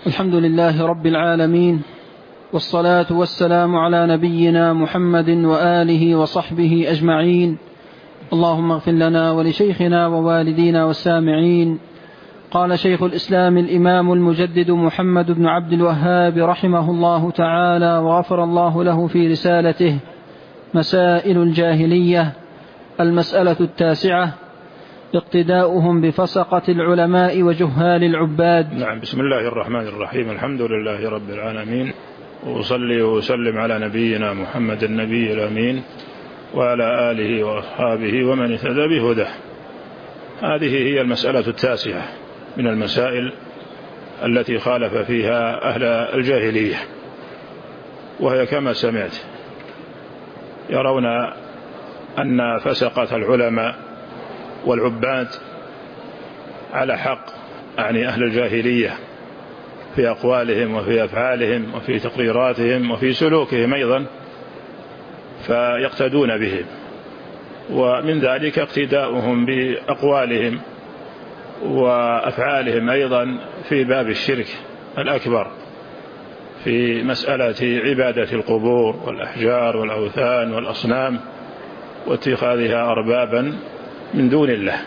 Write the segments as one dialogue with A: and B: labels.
A: الحمد لله رب العالمين، والصلاة والسلام على نبينا محمد وآله وصحبه أجمعين. اللهم اغفر لنا ولشيخنا ووالدينا والسامعين. قال شيخ الإسلام الإمام المجدد محمد بن عبد الوهاب رحمه الله تعالى وغفر الله له في رسالته: مسائل الجاهلية. المسألة 9: اقتداؤهم بفسقة العلماء وجهال العباد.
B: نعم. بسم الله الرحمن الرحيم. الحمد لله رب العالمين، وأصلي وأسلم على نبينا محمد النبي الأمين وعلى آله وأصحابه ومن اهتدى بهداه. هذه هي المسألة 9 من المسائل التي خالف فيها أهل الجاهلية، وهي كما سمعت: يرون أن فسقة العلماء والعباد على حق، يعني أهل الجاهلية، في أقوالهم وفي أفعالهم وفي تقريراتهم وفي سلوكهم أيضا، فيقتدون بهم. ومن ذلك اقتداؤهم بأقوالهم وأفعالهم أيضا في باب الشرك الأكبر، في مسألة عبادة القبور والأحجار والأوثان والأصنام واتخاذها أربابا من دون الله.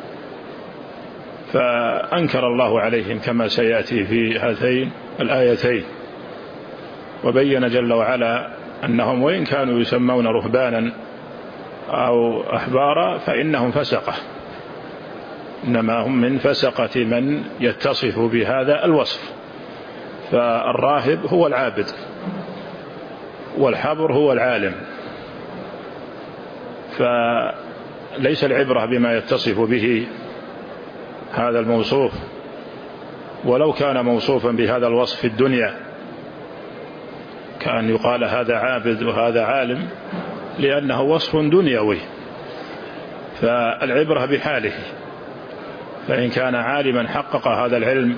B: فأنكر الله عليهم كما سيأتي في هاتين الآيتين، وبين جل وعلا أنهم وإن كانوا يسمون رهبانا أو أحبارا فإنهم فسقة، إنما هم من فسقة من يتصف بهذا الوصف. فالراهب هو العابد، والحبر هو العالم، فليس العبرة بما يتصف به هذا الموصوف، ولو كان موصوفا بهذا الوصف في الدنيا كان يقال هذا عابد وهذا عالم، لأنه وصف دنيوي، فالعبرة بحاله. فإن كان عالما حقق هذا العلم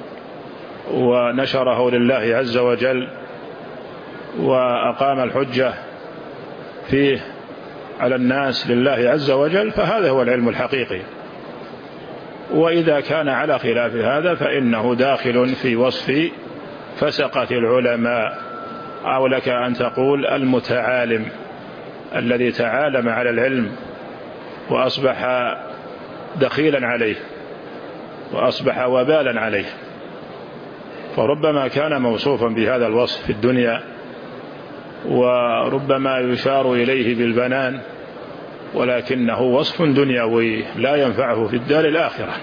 B: ونشره لله عز وجل وأقام الحجة فيه على الناس لله عز وجل، فهذا هو العلم الحقيقي. وإذا كان على خلاف هذا فإنه داخل في وصف فسقة العلماء، أو لك أن تقول المتعالم، الذي تعالم على العلم وأصبح دخيلا عليه وأصبح وبالا عليه. فربما كان موصوفا بهذا الوصف في الدنيا، وربما يشار إليه بالبنان، ولكنه وصف دنيوي لا ينفعه في الدار الآخرة.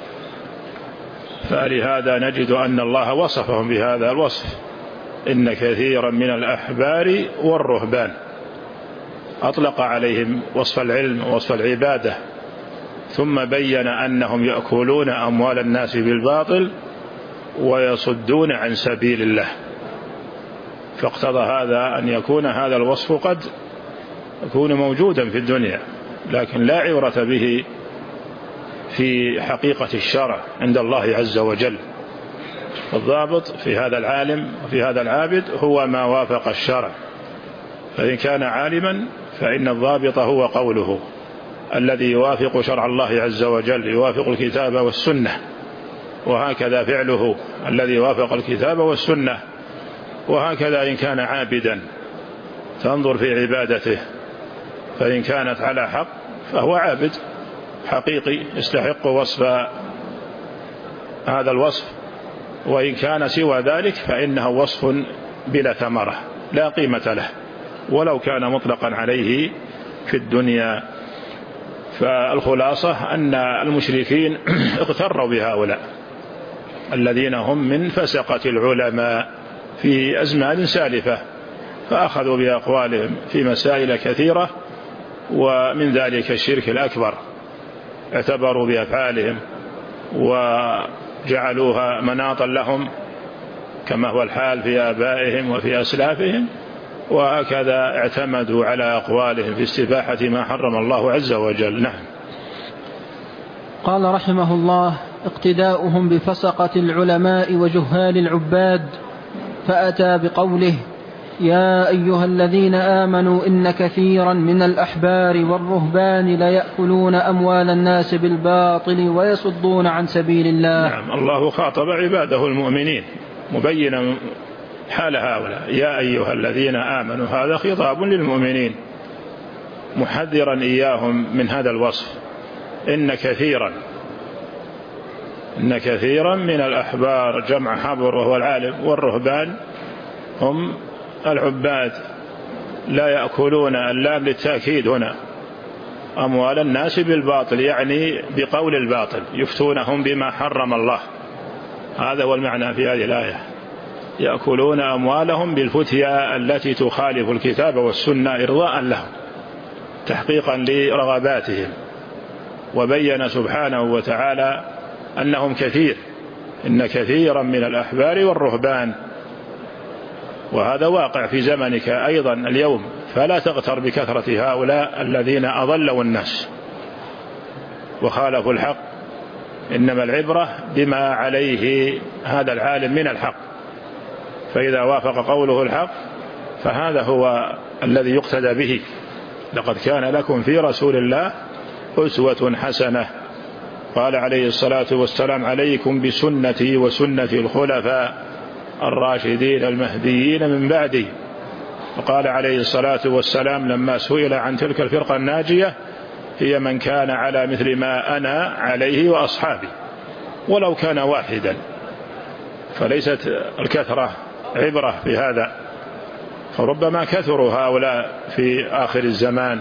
B: فلهذا نجد أن الله وصفهم بهذا الوصف: إن كثيرا من الأحبار والرهبان. أطلق عليهم وصف العلم ووصف العبادة، ثم بين أنهم يأكلون أموال الناس بالباطل ويصدون عن سبيل الله. فاقتضى هذا أن يكون هذا الوصف قد يكون موجودا في الدنيا، لكن لا عبرة به في حقيقة الشرع عند الله عز وجل. الضابط في هذا العالم وفي هذا العابد هو ما وافق الشرع، فإن كان عالما فإن الضابط هو قوله الذي يوافق شرع الله عز وجل، يوافق الكتاب والسنة، وهكذا فعله الذي يوافق الكتاب والسنة. وهكذا إن كان عابدا تنظر في عبادته، فإن كانت على حق فهو عابد حقيقي يستحق وصف هذا الوصف، وإن كان سوى ذلك فإنه وصف بلا ثمرة لا قيمة له، ولو كان مطلقا عليه في الدنيا. فالخلاصة أن المشركين اغتروا بهؤلاء الذين هم من فسقة العلماء في أزمان سالفة، فأخذوا بأقوالهم في مسائل كثيرة، ومن ذلك الشرك الأكبر. اعتبروا بأفعالهم وجعلوها مناطا لهم كما هو الحال في آبائهم وفي أسلافهم، وهكذا اعتمدوا على أقوالهم في استباحة ما حرم الله عز وجل. نعم.
A: قال رحمه الله: اقتداؤهم بفسقة العلماء وجهال العباد. فأتى بقوله: يا أيها الذين آمنوا إن كثيرا من الأحبار والرهبان ليأكلون أموال الناس بالباطل ويصدون عن سبيل الله.
B: نعم. الله خاطب عباده المؤمنين مبينا حال هؤلاء. يا أيها الذين آمنوا، هذا خطاب للمؤمنين محذرا إياهم من هذا الوصف. إن كثيرا من الأحبار، جمع حبر وهو العالم، والرهبان هم العباد، لا يأكلون، اللام للتأكيد هنا، أموال الناس بالباطل، يعني بقول الباطل، يفتونهم بما حرم الله. هذا هو المعنى في هذه الآية، يأكلون أموالهم بالفتيا التي تخالف الكتاب والسنة إرضاء لهم، تحقيقا لرغباتهم. وبين سبحانه وتعالى أنهم كثير، إن كثيرا من الأحبار والرهبان، وهذا واقع في زمنك أيضا اليوم، فلا تغتر بكثرة هؤلاء الذين أضلوا الناس وخالفوا الحق، إنما العبرة بما عليه هذا العالم من الحق، فإذا وافق قوله الحق فهذا هو الذي يقتدى به. لقد كان لكم في رسول الله أسوة حسنة. قال عليه الصلاة والسلام: عليكم بسنتي وسنة الخلفاء الراشدين المهديين من بعدي. وقال عليه الصلاة والسلام لما سئل عن تلك الفرقة الناجية: هي من كان على مثل ما أنا عليه وأصحابي، ولو كان واحدا. فليست الكثرة عبرة في هذا، فربما كثروا هؤلاء في آخر الزمان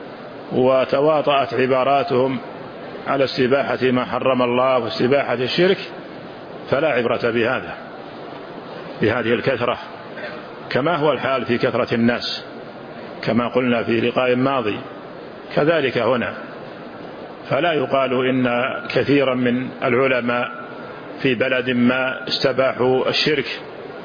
B: وتواطأت عباراتهم على استباحة ما حرم الله واستباحة الشرك، فلا عبرة بهذا، بهذه الكثرة، كما هو الحال في كثرة الناس كما قلنا في لقاء ماضي، كذلك هنا. فلا يقال إن كثيرا من العلماء في بلد ما استباحوا الشرك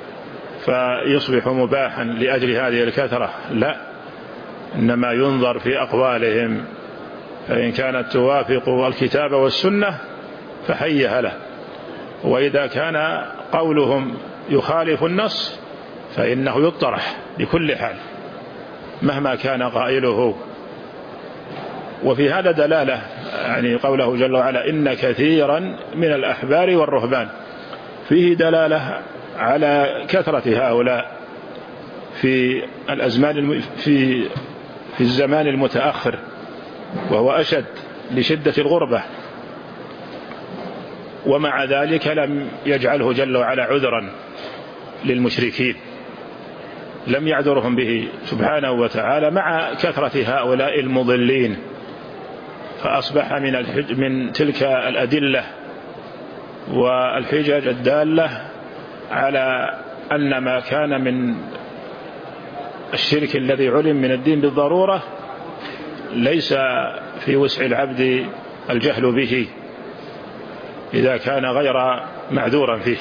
B: فيصبح مباحا لأجل هذه الكثرة، لا، إنما ينظر في أقوالهم، فإن كانت توافق الكتاب والسنة فحيها له، وإذا كان قولهم يخالف النص فإنه يطرح بكل حال مهما كان قائله. وفي هذا دلالة، يعني قوله جل وعلا: إن كثيرا من الأحبار والرهبان، فيه دلالة على كثرة هؤلاء في الأزمان في الزمان المتأخر، وهو أشد لشدة الغربة، ومع ذلك لم يجعله جل وعلا عذرا للمشركين، لم يعذرهم به سبحانه وتعالى مع كثرة هؤلاء المضلين. فأصبح من تلك الأدلة والحجج الدالة على أن ما كان من الشرك الذي علم من الدين بالضرورة ليس في وسع العبد الجهل به إذا كان غير معذورا فيه.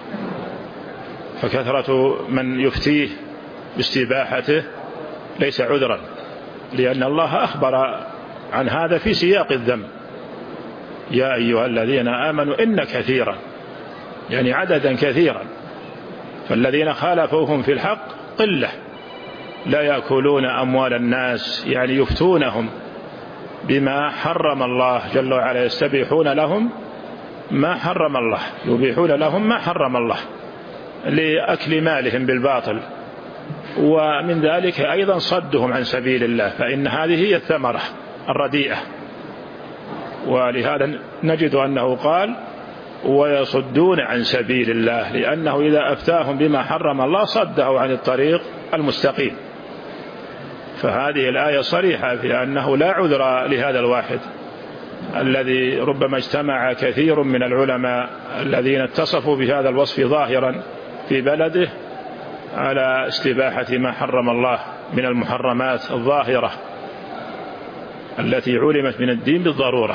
B: فكثرة من يفتيه باستباحته ليس عذرا، لأن الله أخبر عن هذا في سياق الذم: يا أيها الذين آمنوا إن كثيرا، يعني عددا كثيرا، فالذين خالفوهم في الحق قلة، لا يأكلون أموال الناس، يعني يفتونهم بما حرم الله جل وعلا، يستبيحون لهم ما حرم الله، يبيحون لهم ما حرم الله لأكل مالهم بالباطل، ومن ذلك أيضا صدهم عن سبيل الله، فإن هذه هي الثمرة الرديئة. ولهذا نجد أنه قال: ويصدون عن سبيل الله، لأنه إذا أفتاهم بما حرم الله صده عن الطريق المستقيم. فهذه الآية صريحة في أنه لا عذر لهذا الواحد الذي ربما اجتمع كثير من العلماء الذين اتصفوا بهذا الوصف ظاهرا في بلده على استباحة ما حرم الله من المحرمات الظاهرة التي علمت من الدين بالضرورة،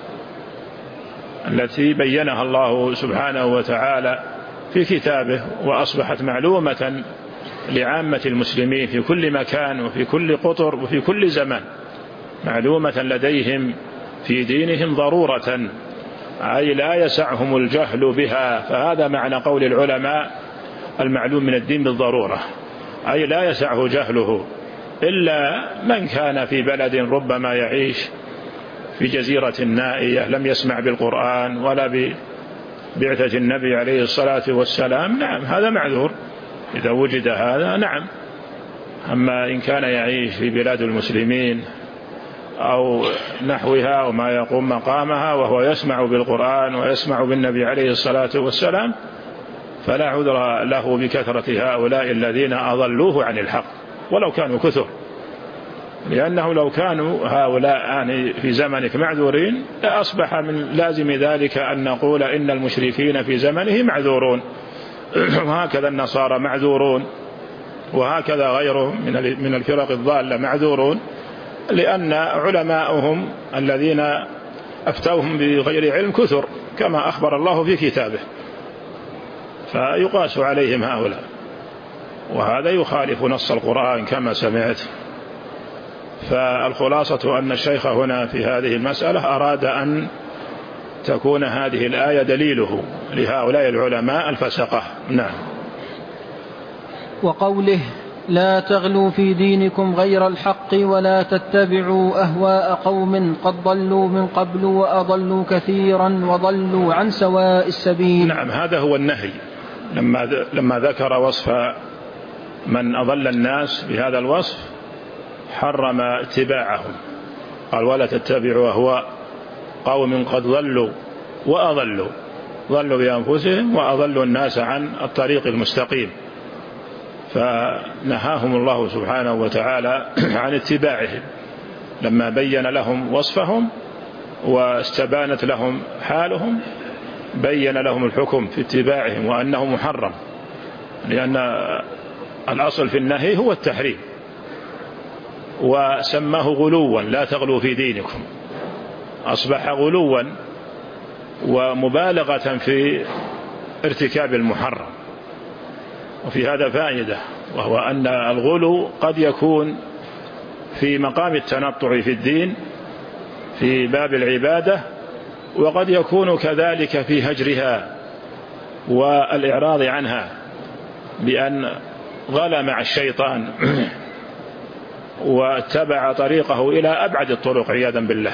B: التي بينها الله سبحانه وتعالى في كتابه، وأصبحت معلومة لعامة المسلمين في كل مكان وفي كل قطر وفي كل زمان، معلومة لديهم في دينهم ضرورة، أي لا يسعهم الجهل بها. فهذا معنى قول العلماء: المعلوم من الدين بالضرورة، أي لا يسعه جهله إلا من كان في بلد ربما يعيش في جزيرة نائية، لم يسمع بالقرآن ولا بعثة النبي عليه الصلاة والسلام، نعم هذا معذور إذا وجد هذا، نعم. أما إن كان يعيش في بلاد المسلمين أو نحوها وما يقوم مقامها وهو يسمع بالقرآن ويسمع بالنبي عليه الصلاة والسلام فلا عذر له بكثرة هؤلاء الذين أضلوه عن الحق ولو كانوا كثر، لأنه لو كانوا هؤلاء يعني في زمنك معذورين لأصبح من لازم ذلك أن نقول إن المشركين في زمنه معذورون، وهكذا النصارى معذورون، وهكذا غيرهم من الفرق الضالة معذورون، لأن علماءهم الذين أفتوهم بغير علم كثر كما أخبر الله في كتابه، فيقاس عليهم هؤلاء، وهذا يخالف نص القرآن كما سمعت. فالخلاصة أن الشيخ هنا في هذه المسألة أراد أن تكون هذه الآية دليله لهؤلاء العلماء الفسقة. نعم.
A: وقوله لا تغلوا في دينكم غير الحق ولا تتبعوا أهواء قوم قد ضلوا من قبل وأضلوا كثيرا وضلوا عن سواء السبيل.
B: نعم، هذا هو النهي لما ذكر وصف من أضل الناس بهذا الوصف حرم اتباعهم، قال ولا تتبعوا أهواء قوم قد ضلوا وأضلوا، ضلوا بأنفسهم وأضلوا الناس عن الطريق المستقيم، فنهاهم الله سبحانه وتعالى عن اتباعهم لما بين لهم وصفهم واستبانت لهم حالهم، بين لهم الحكم في اتباعهم وأنه محرم، لأن الأصل في النهي هو التحريم، وسماه غلوا لا تغلوا في دينكم، أصبح غلوا ومبالغة في ارتكاب المحرم. وفي هذا فائدة، وهو أن الغلو قد يكون في مقام التنطع في الدين في باب العبادة، وقد يكون كذلك في هجرها والإعراض عنها بأن غلا مع الشيطان واتبع طريقه إلى أبعد الطرق عياذا بالله،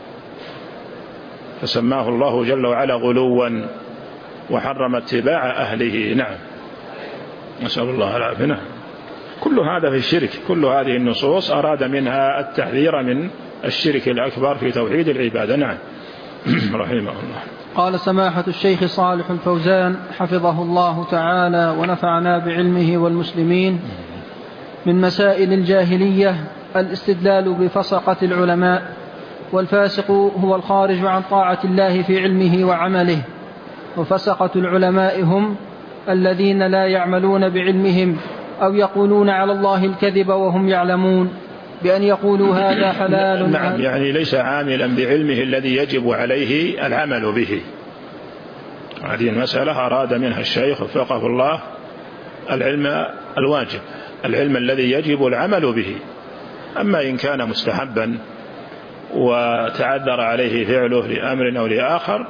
B: فسماه الله جل وعلا غلوا وحرم اتباع أهله. نعم، نسأل الله العافية. كل هذا في الشرك، كل هذه النصوص أراد منها التحذير من الشرك الأكبر في توحيد العبادة. نعم. رحمه الله.
A: قال سماحة الشيخ صالح الفوزان حفظه الله تعالى ونفعنا بعلمه والمسلمين: من مسائل الجاهلية الاستدلال بفسقة العلماء، والفاسق هو الخارج عن طاعة الله في علمه وعمله، وفسقة العلماء هم الذين لا يعملون بعلمهم أو يقولون على الله الكذب وهم يعلمون بأن يقولوا هذا حلال.
B: نعم، يعني ليس عاملا بعلمه الذي يجب عليه العمل به. هذه المسألة أراد منها الشيخ وفقه الله العلم الواجب، العلم الذي يجب العمل به. أما إن كان مستحبا وتعذر عليه فعله لأمر أو لآخر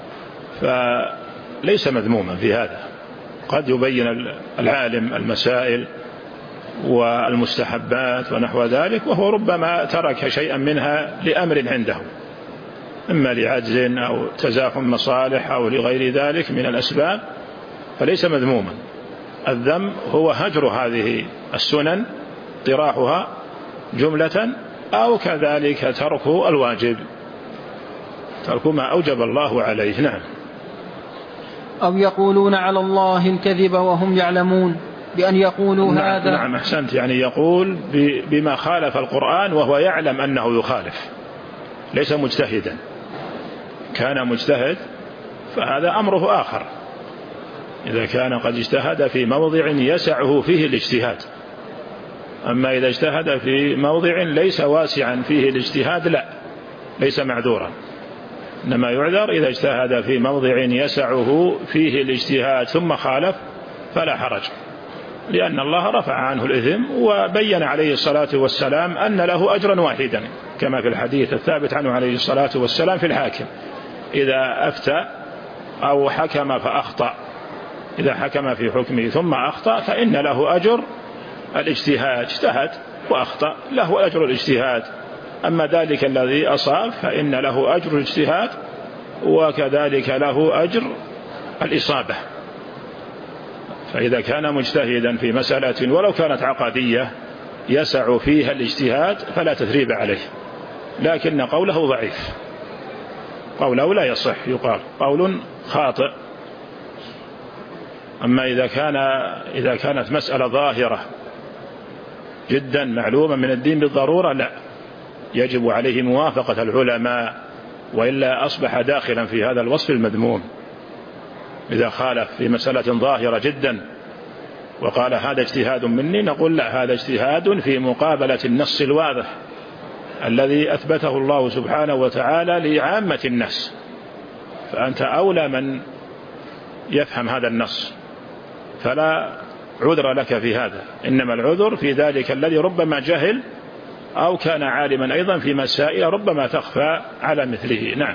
B: فليس مذموما في هذا، قد يبين العالم المسائل والمستحبات ونحو ذلك، وهو ربما ترك شيئا منها لأمر عنده، إما لعجز أو تزاحم مصالح أو لغير ذلك من الأسباب، فليس مذموما. الذم هو هجر هذه السنن، طراحها جملة، أو كذلك ترك الواجب، ترك ما أوجب الله عليه. نعم.
A: أو يقولون على الله الكذب وهم يعلمون بأن يقولوا هذا.
B: نعم، أحسنت، يعني يقول بما خالف القرآن وهو يعلم أنه يخالف، ليس مجتهدا. كان مجتهد فهذا أمره آخر، إذا كان قد اجتهد في موضع يسعه فيه الاجتهاد. أما إذا اجتهد في موضع ليس واسعا فيه الاجتهاد لا، ليس معذورا، إنما يعذر إذا اجتهد في موضع يسعه فيه الاجتهاد ثم خالف فلا حرج، لأن الله رفع عنه الإثم وبين عليه الصلاة والسلام أن له أجرا واحدا، كما في الحديث الثابت عنه عليه الصلاة والسلام في الحاكم: إذا أفتى أو حكم فأخطأ، إذا حكم في حكمه ثم أخطأ فإن له أجر الاجتهاد، اجتهد وأخطأ له أجر الاجتهاد. أما ذلك الذي أصاب فإن له أجر الاجتهاد وكذلك له أجر الإصابة. فإذا كان مجتهدا في مسألة ولو كانت عقدية يسع فيها الاجتهاد فلا تثريب عليه، لكن قوله ضعيف، قوله لا يصح، يقال قول خاطئ. أما إذا كانت مسألة ظاهرة جدا معلومة من الدين بالضرورة لا، يجب عليه موافقة العلماء، وإلا أصبح داخلا في هذا الوصف المذموم. إذا خالف في مسألة ظاهرة جدا وقال هذا اجتهاد مني، نقول لا، هذا اجتهاد في مقابلة النص الواضح الذي أثبته الله سبحانه وتعالى لعامة الناس، فأنت أولى من يفهم هذا النص، فلا عذر لك في هذا، إنما العذر في ذلك الذي ربما جهل أو كان عالما أيضا في مسائل ربما تخفى على مثله. نعم.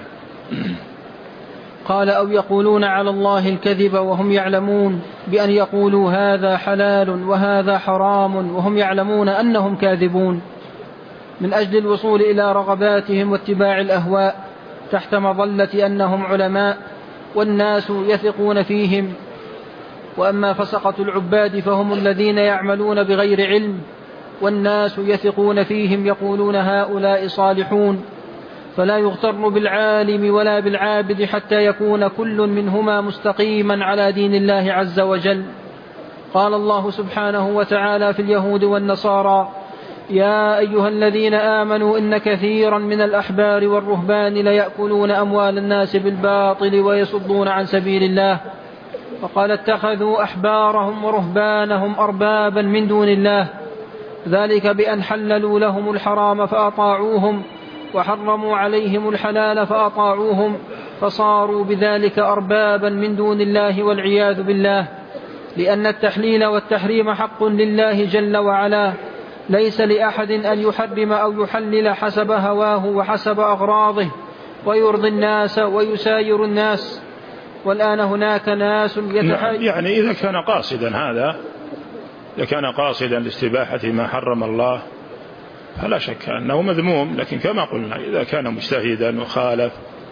A: قال أو يقولون على الله الكذب وهم يعلمون، بأن يقولوا هذا حلال وهذا حرام وهم يعلمون أنهم كاذبون، من أجل الوصول إلى رغباتهم واتباع الأهواء تحت مظلة أنهم علماء والناس يثقون فيهم. وأما فسقة العباد فهم الذين يعملون بغير علم والناس يثقون فيهم يقولون هؤلاء صالحون، فلا يغتر بالعالم ولا بالعابد حتى يكون كل منهما مستقيما على دين الله عز وجل. قال الله سبحانه وتعالى في اليهود والنصارى يا أيها الذين آمنوا إن كثيرا من الأحبار والرهبان ليأكلون أموال الناس بالباطل ويصدون عن سبيل الله. وقال اتخذوا أحبارهم ورهبانهم أربابا من دون الله، ذلك بأن حللوا لهم الحرام فأطاعوهم وحرموا عليهم الحلال فأطاعوهم فصاروا بذلك أربابا من دون الله والعياذ بالله، لأن التحليل والتحريم حق لله جل وعلا، ليس لأحد أن يحرم أو يحلل حسب هواه وحسب أغراضه ويرضي الناس ويساير الناس. والآن هناك ناس
B: يعني إذا كان قاصدا هذا، إذا كان قاصدا لاستباحة ما حرم الله فلا شك أنه مذموم، لكن كما قلنا إذا كان مجتهدا وخالف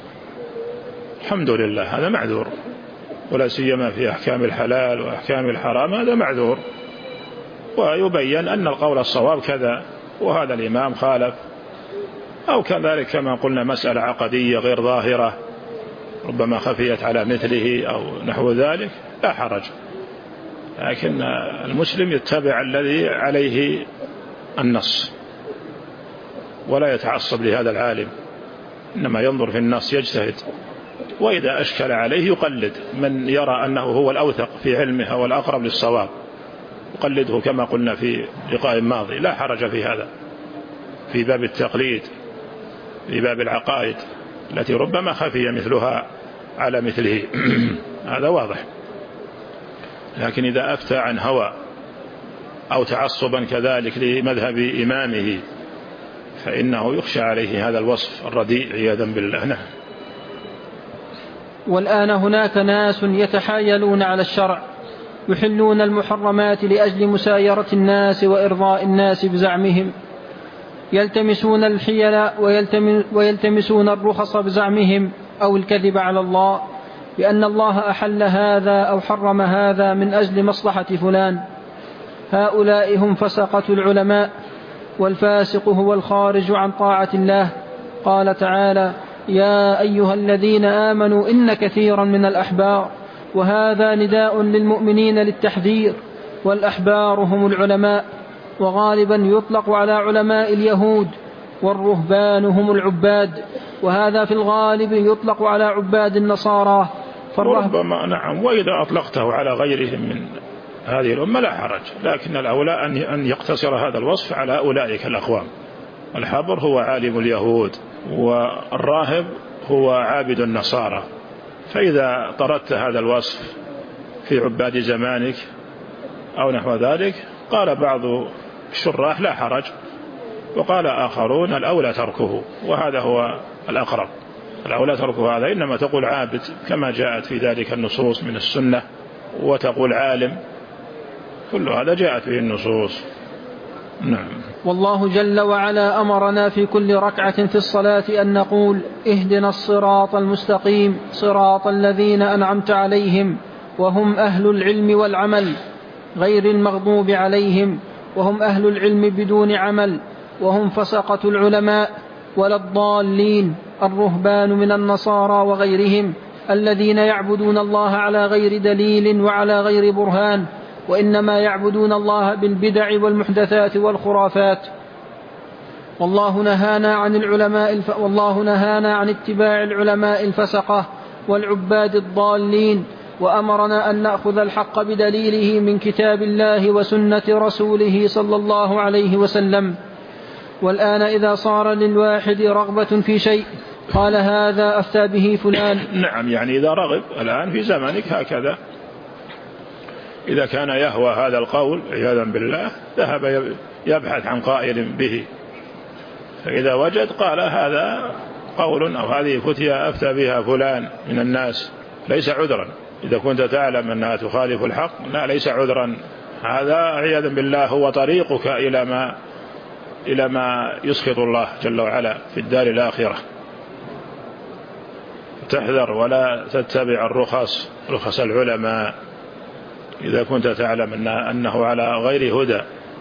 B: الحمد لله هذا معذور، ولا سيما في أحكام الحلال وأحكام الحرام هذا معذور، ويبين أن القول الصواب كذا وهذا الإمام خالف. أو كذلك كما قلنا مسألة عقدية غير ظاهرة ربما خفيت على مثله أو نحو ذلك لا حرج، لكن المسلم يتبع الذي عليه النص ولا يتعصب لهذا العالم، إنما ينظر في النص يجتهد، وإذا أشكل عليه يقلد من يرى أنه هو الأوثق في علمه والأقرب للصواب، يقلده كما قلنا في لقاء ماضي، لا حرج في هذا في باب التقليد، في باب العقائد التي ربما خفي مثلها على مثله هذا واضح. لكن إذا أفتى عن هوى أو تعصبا كذلك لمذهب إمامه فإنه يخشى عليه هذا الوصف الرديء عياذا بالله.
A: والآن هناك ناس يتحايلون على الشرع يحلون المحرمات لأجل مسايرة الناس وإرضاء الناس بزعمهم، يلتمسون الحيل ويلتمسون الرخص بزعمهم أو الكذب على الله بأن الله أحل هذا أو حرم هذا من أجل مصلحة فلان. هؤلاء هم فسقة العلماء، والفاسق هو الخارج عن طاعة الله. قال تعالى يا أيها الذين آمنوا إن كثيرا من الأحبار، وهذا نداء للمؤمنين للتحذير، والأحبار هم العلماء، وغالبا يطلق على علماء اليهود، والرهبان هم العباد، وهذا في الغالب يطلق على عباد النصارى.
B: فربما نعم، وإذا أطلقته على غيرهم من هذه الأمة لا حرج، لكن الأولى أن يقتصر هذا الوصف على أولئك الأقوام. الحبر هو عالم اليهود، والراهب هو عابد النصارى، فإذا طردت هذا الوصف في عباد زمانك أو نحو ذلك قال بعض الشراح لا حرج، وقال آخرون الأولى تركه، وهذا هو الأقرب، الأولى تركه هذا، إنما تقول عابد كما جاءت في ذلك النصوص من السنة، وتقول عالم، كل هذا جاءت به النصوص. نعم.
A: والله جل وعلا أمرنا في كل ركعة في الصلاة أن نقول اهدنا الصراط المستقيم صراط الذين أنعمت عليهم وهم أهل العلم والعمل غير المغضوب عليهم وهم أهل العلم بدون عمل وهم فسقة العلماء ولا الضالين الرهبان من النصارى وغيرهم الذين يعبدون الله على غير دليل وعلى غير برهان وإنما يعبدون الله بالبدع والمحدثات والخرافات. والله نهانا عن اتباع العلماء الفسقة والعباد الضالين وأمرنا أن نأخذ الحق بدليله من كتاب الله وسنة رسوله صلى الله عليه وسلم. والآن إذا صار للواحد رغبة في شيء قال هذا أفتى به فلان.
B: نعم، يعني إذا رغب الآن في زمانك هكذا، إذا كان يهوى هذا القول عياذا بالله ذهب يبحث عن قائل به، فإذا وجد قال هذا قول أو هذه فتية أفتى بها فلان من الناس، ليس عذرا. إذا كنت تعلم أنها تخالف الحق لا، ليس عذرا، هذا عياذا بالله هو طريقك إلى ما يسخط الله جل وعلا في الدار الآخرة. تحذر ولا تتبع رخص العلماء إذا كنت تعلم أنه على غير هدى.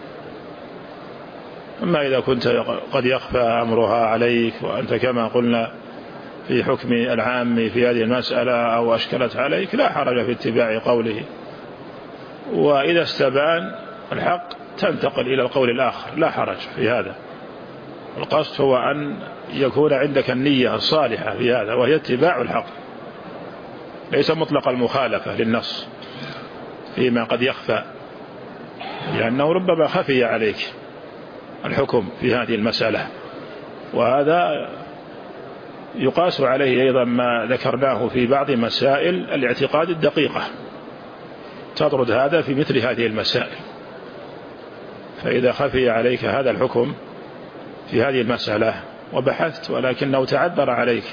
B: أما إذا كنت قد يخفى أمرها عليك وأنت كما قلنا في حكم العام في هذه المسألة أو أشكلت عليك، لا حرج في اتباع قوله. وإذا استبان الحق تنتقل إلى القول الآخر، لا حرج في هذا. القصد هو أن يكون عندك النية الصالحة في هذا، وهي اتباع الحق، ليس مطلق المخالفة للنص فيما قد يخفى، لأنه ربما خفي عليك الحكم في هذه المسألة. وهذا يقاس عليه أيضا ما ذكرناه في بعض مسائل الاعتقاد الدقيقة، تطرد هذا في مثل هذه المسائل. فإذا خفي عليك هذا الحكم في هذه المسألة وبحثت ولكنه تعذر عليك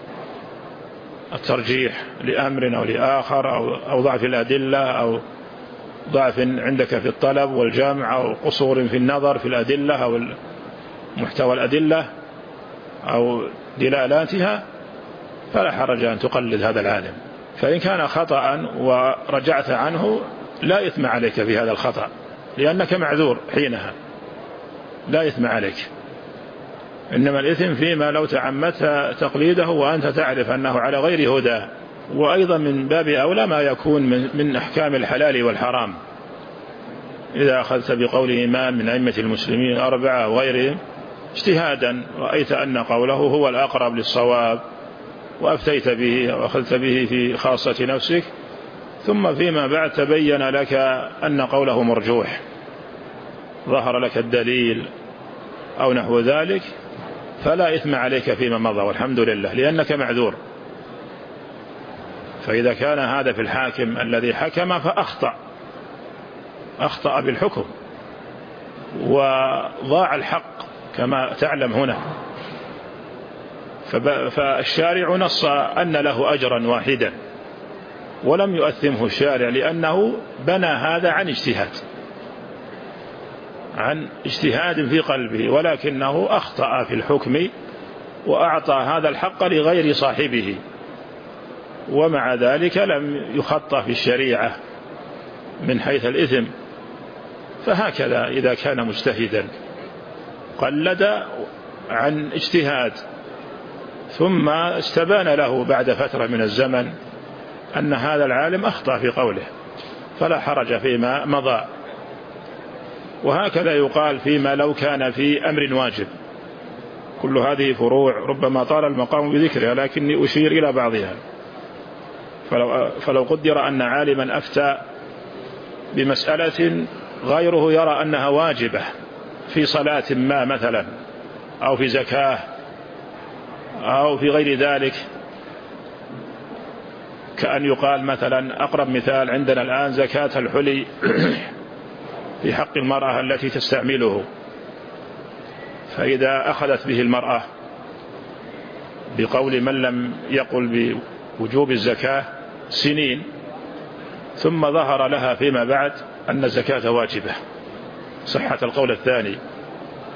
B: الترجيح لأمر أو لآخر أو ضعف الأدلة أو ضعف عندك في الطلب والجمع أو قصور في النظر في الأدلة أو محتوى الأدلة أو دلالاتها، فلا حرج أن تقلد هذا العالم. فإن كان خطأ ورجعت عنه لا إثم عليك في هذا الخطأ، لأنك معذور حينها، لا إثم عليك. إنما الإثم فيما لو تعمدت تقليده وأنت تعرف أنه على غير هدى. وأيضا من باب أولى ما يكون من أحكام الحلال والحرام، إذا أخذت بقول إمام من أئمة المسلمين 4 وغيرهم اجتهادا رأيت أن قوله هو الأقرب للصواب وأفتيت به وأخذت به في خاصة نفسك، ثم فيما بعد تبين لك أن قوله مرجوح، ظهر لك الدليل أو نحو ذلك، فلا إثم عليك فيما مضى والحمد لله، لأنك معذور. فإذا كان هذا في الحاكم الذي حكم فأخطأ بالحكم وضاع الحق كما تعلم هنا، فالشارع نص أن له أجرا واحدا ولم يؤثمه الشارع، لأنه بنى هذا عن اجتهاد في قلبه، ولكنه أخطأ في الحكم وأعطى هذا الحق لغير صاحبه، ومع ذلك لم يخطأ في الشريعة من حيث الإثم. فهكذا إذا كان مجتهدا قلد عن اجتهاد ثم استبان له بعد فترة من الزمن أن هذا العالم أخطأ في قوله، فلا حرج فيما مضى. وهكذا يقال فيما لو كان في أمر واجب. كل هذه فروع ربما طال المقام بذكرها، لكني أشير إلى بعضها. فلو قدر أن عالما أفتى بمسألة غيره يرى أنها واجبة في صلاة ما مثلا أو في زكاة أو في غير ذلك، كأن يقال مثلا أقرب مثال عندنا الآن زكاة الحلي في حق المرأة التي تستعمله، فإذا أخذت به المرأة بقول من لم يقل بوجوب الزكاة سنين، ثم ظهر لها فيما بعد أن الزكاة واجبة، صحة القول الثاني،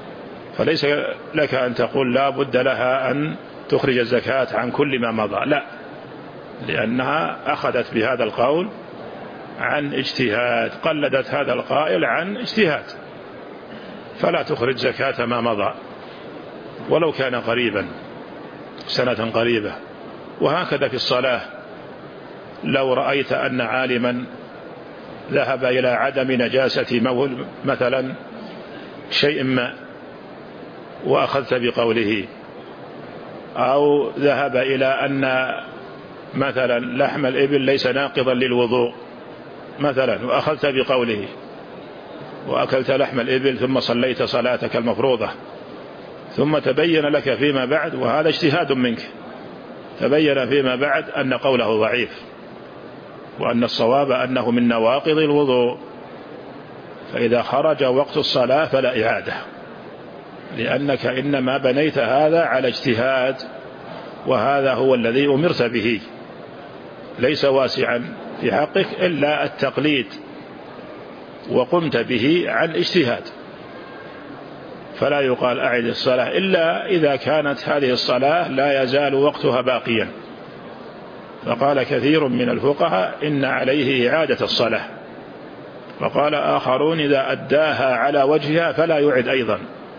B: فليس لك أن تقول لا بد لها أن تخرج الزكاة عن كل ما مضى، لا، لأنها أخذت بهذا القول عن اجتهاد، قلدت هذا القائل عن اجتهاد، فلا تخرج زكاة ما مضى ولو كان قريبا، سنة قريبة. وهكذا في الصلاة، لو رأيت أن عالما ذهب إلى عدم نجاسة مثلا شيء ما وأخذت بقوله، أو ذهب إلى أن مثلا لحم الإبل ليس ناقضا للوضوء مثلا وأخذت بقوله، وأكلت لحم الإبل ثم صليت صلاتك المفروضة، ثم تبين لك فيما بعد، وهذا اجتهاد منك، تبين فيما بعد أن قوله ضعيف، وأن الصواب أنه من نواقض الوضوء، فإذا خرج وقت الصلاة فلا إعادة، لأنك إنما بنيت هذا على اجتهاد، وهذا هو الذي أمرت به، ليس واسعا في حقك إلا التقليد، وقمت به عن اجتهاد، فلا يقال أعد الصلاة إلا إذا كانت هذه الصلاة لا يزال وقتها باقيا. فقال كثير من الفقهاء إن عليه إعادة الصلاة، وقال آخرون إذا أداها على وجهها فلا يعد أيضا،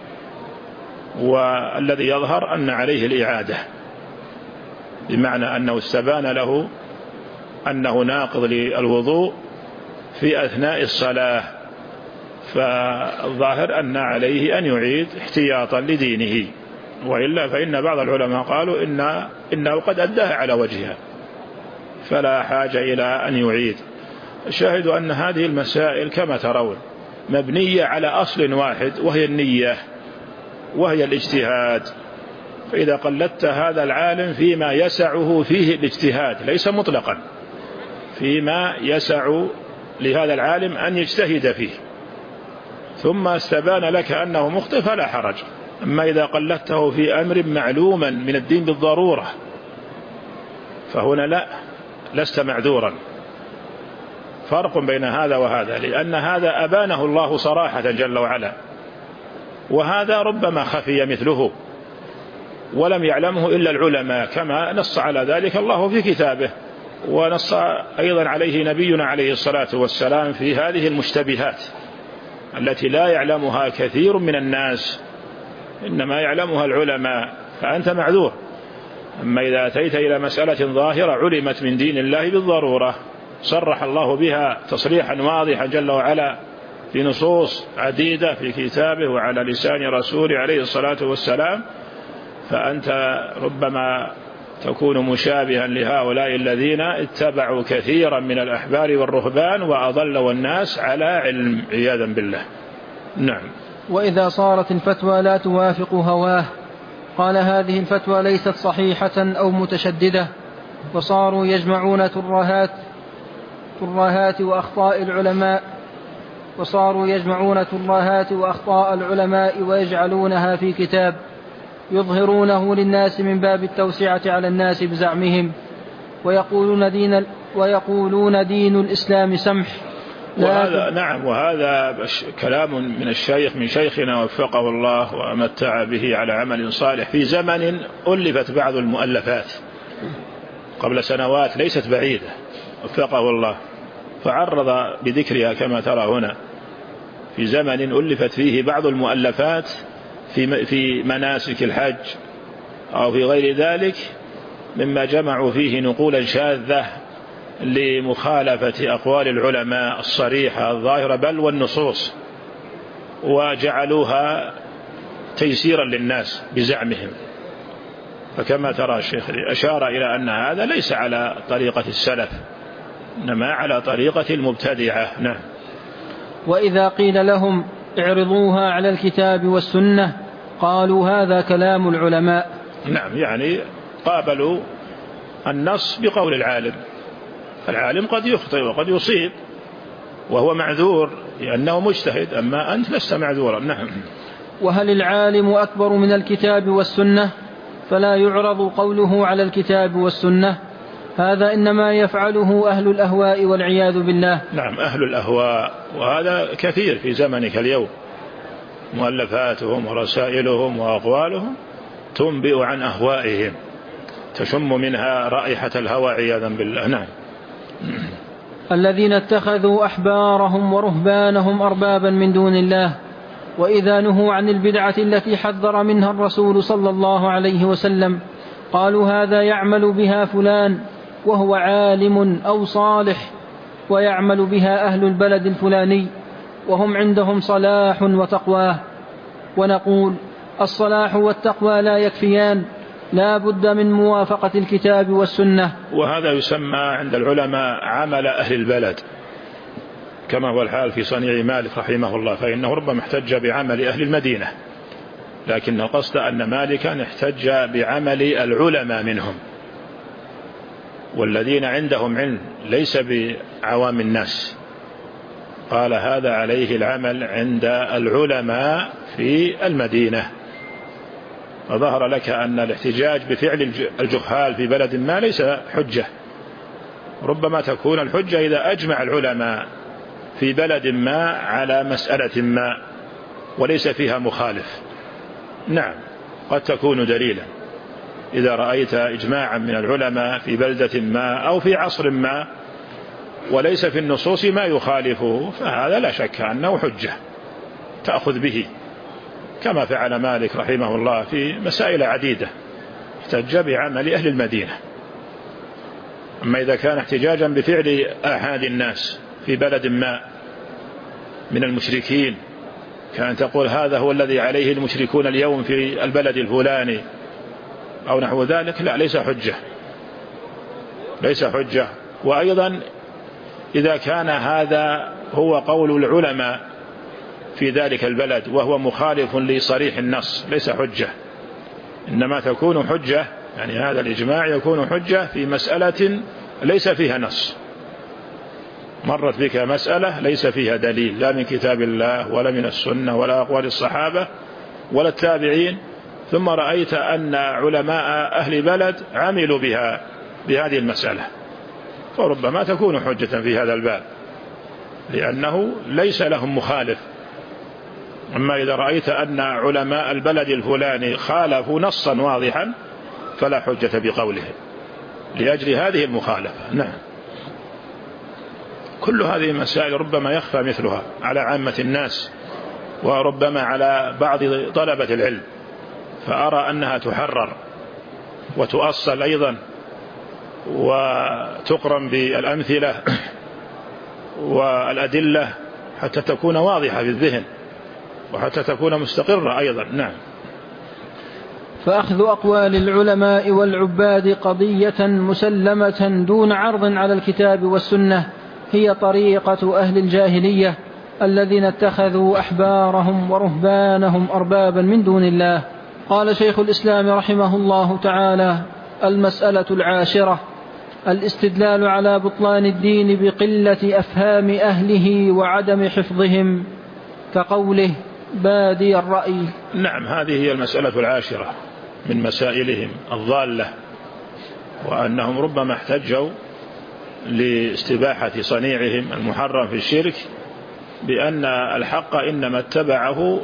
B: والذي يظهر أن عليه الإعادة، بمعنى أنه استبان له أنه ناقض للوضوء في أثناء الصلاة، فالظاهر أن عليه أن يعيد احتياطا لدينه، وإلا فإن بعض العلماء قالوا إنه قد أداها على وجهها فلا حاجة إلى أن يعيد. الشاهد أن هذه المسائل كما ترون مبنية على أصل واحد، وهي النية، وهي الاجتهاد. فإذا قلدت هذا العالم فيما يسعه فيه الاجتهاد، ليس مطلقا، فيما يسع لهذا العالم أن يجتهد فيه، ثم استبان لك أنه مخطئ فلا حرج. أما إذا قلدته في أمر معلوما من الدين بالضرورة فهنا لا، لست معذورا. فرق بين هذا وهذا، لأن هذا أبانه الله صراحة جل وعلا، وهذا ربما خفي مثله ولم يعلمه إلا العلماء، كما نص على ذلك الله في كتابه، ونص أيضا عليه نبينا عليه الصلاة والسلام في هذه المشتبهات التي لا يعلمها كثير من الناس، إنما يعلمها العلماء، فأنت معذور. أما إذا أتيت إلى مسألة ظاهرة علمت من دين الله بالضرورة، صرح الله بها تصريحا واضحا جل وعلا في نصوص عديدة في كتابه وعلى لسان رسوله عليه الصلاة والسلام، فأنت ربما تكون مشابها لهؤلاء الذين اتبعوا كثيرا من الأحبار والرهبان وأضلوا الناس على علم، عياذا بالله. نعم.
A: وإذا صارت الفتوى لا توافق هواه قال هذه الفتوى ليست صحيحة أو متشددة، وصاروا يجمعون ترهات وأخطاء العلماء ويجعلونها في كتاب يظهرونه للناس من باب التوسعة على الناس بزعمهم، ويقولون دين الإسلام سمح.
B: وهذا نعم، وهذا كلام من الشيخ من شيخنا وفقه الله ومتع به على عمل صالح، في زمن ألفت بعض المؤلفات قبل سنوات ليست بعيدة وفقه الله، فعرض بذكرها كما ترى هنا، في زمن ألفت فيه بعض المؤلفات في مناسك الحج أو في غير ذلك، مما جمعوا فيه نقولا شاذة لمخالفة أقوال العلماء الصريحة الظاهرة بل والنصوص، وجعلوها تيسيرا للناس بزعمهم. فكما ترى الشيخ أشار إلى أن هذا ليس على طريقة السلف، إنما على طريقة المبتدعة. نعم.
A: وإذا قيل لهم اعرضوها على الكتاب والسنة قالوا هذا كلام العلماء.
B: نعم، يعني قابلوا النص بقول العالم، العالم قد يخطئ وقد يصيب وهو معذور لأنه مجتهد، أما أنت لست معذورا. نعم.
A: وهل العالم أكبر من الكتاب والسنة فلا يعرض قوله على الكتاب والسنة؟ هذا إنما يفعله أهل الأهواء والعياذ بالله.
B: نعم، أهل الأهواء، وهذا كثير في زمنك اليوم، مؤلفاتهم ورسائلهم وأقوالهم تنبئ عن أهوائهم، تشم منها رائحة الهوى عياذا بالله. نعم.
A: الذين اتخذوا أحبارهم ورهبانهم أربابا من دون الله، وإذا نهوا عن البدعة التي حذر منها الرسول صلى الله عليه وسلم قالوا هذا يعمل بها فلان وهو عالم أو صالح، ويعمل بها أهل البلد الفلاني وهم عندهم صلاح وتقواه. ونقول الصلاح والتقوى لا يكفيان، لا بد من موافقة الكتاب والسنة.
B: وهذا يسمى عند العلماء عمل أهل البلد، كما هو الحال في صنيع مالك رحمه الله، فإنه ربما احتج بعمل أهل المدينة، لكن القصد أن مالكا احتج بعمل العلماء منهم، والذين عندهم علم ليس بعوام الناس. قال هذا عليه العمل عند العلماء في المدينة. فظهر لك أن الاحتجاج بفعل الجهال في بلد ما ليس حجة، ربما تكون الحجة إذا أجمع العلماء في بلد ما على مسألة ما وليس فيها مخالف. نعم، قد تكون دليلا إذا رأيت إجماعا من العلماء في بلدة ما أو في عصر ما وليس في النصوص ما يخالفه، فهذا لا شك أنه حجة تأخذ به، كما فعل مالك رحمه الله في مسائل عديدة احتج بعمل أهل المدينة. أما إذا كان احتجاجا بفعل أحد الناس في بلد ما من المشركين، كان تقول هذا هو الذي عليه المشركون اليوم في البلد الفلاني أو نحو ذلك، لا، ليس حجة، ليس حجة. وأيضا إذا كان هذا هو قول العلماء في ذلك البلد وهو مخالف لصريح النص ليس حجة، إنما تكون حجة، يعني هذا الإجماع يكون حجة في مسألة ليس فيها نص، مرت بك مسألة ليس فيها دليل لا من كتاب الله ولا من السنة ولا أقوال الصحابة ولا التابعين، ثم رأيت أن علماء أهل بلد عملوا بها بهذه المسألة، فربما تكون حجة في هذا الباب لأنه ليس لهم مخالف. أما إذا رأيت أن علماء البلد الفلاني خالفوا نصا واضحا فلا حجة بقولهم لأجل هذه المخالفة. نعم. كل هذه المسائل ربما يخفى مثلها على عامة الناس وربما على بعض طلبة العلم، فأرى أنها تحرر وتؤصل أيضا وتقرن بالأمثلة والأدلة حتى تكون واضحة في الذهن وحتى تكون مستقرة أيضا. نعم.
A: فأخذ أقوال العلماء والعباد قضية مسلمة دون عرض على الكتاب والسنة هي طريقة أهل الجاهلية الذين اتخذوا أحبارهم ورهبانهم أربابا من دون الله. قال شيخ الإسلام رحمه الله تعالى: المسألة 10: الاستدلال على بطلان الدين بقلة أفهام أهله وعدم حفظهم، كقوله بادي الرأي.
B: نعم، هذه هي المسألة 10 من مسائلهم الضالة، وأنهم ربما احتجوا لاستباحة صنيعهم المحرم في الشرك بأن الحق إنما اتبعه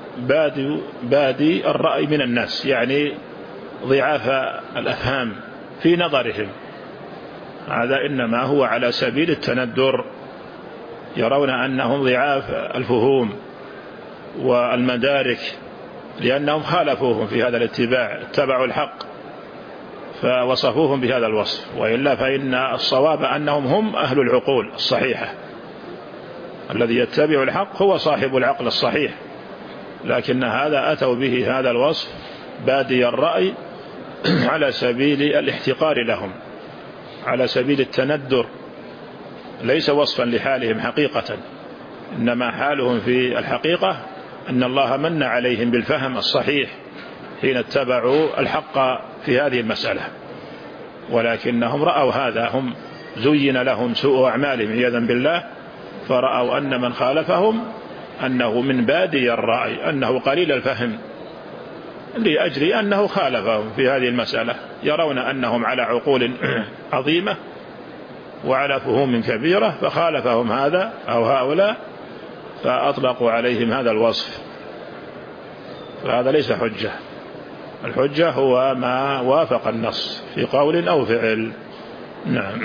B: بادي الرأي من الناس، يعني ضعاف الأفهام في نظرهم، هذا إنما هو على سبيل التندر، يرون أنهم ضعاف الفهوم والمدارك لأنهم خالفوهم في هذا الاتباع، اتبعوا الحق فوصفوهم بهذا الوصف، وإلا فإن الصواب أنهم هم أهل العقول الصحيحة، الذي يتبع الحق هو صاحب العقل الصحيح، لكن هذا أتوا به هذا الوصف بادي الرأي على سبيل الاحتقار لهم، على سبيل التندر، ليس وصفا لحالهم حقيقة، إنما حالهم في الحقيقة أن الله من عليهم بالفهم الصحيح حين اتبعوا الحق في هذه المسألة، ولكنهم رأوا هذا، هم زين لهم سوء أعمالهم عياذا بالله، فرأوا أن من خالفهم أنه من بادي الرأي، أنه قليل الفهم، لأجل أنه خالفهم في هذه المسألة، يرون أنهم على عقول عظيمة وعلى فهوم كبيرة، فخالفهم هذا أو هؤلاء فأطلقوا عليهم هذا الوصف فهذا ليس حجة. الحجة هو ما وافق النص في قول أو فعل. نعم.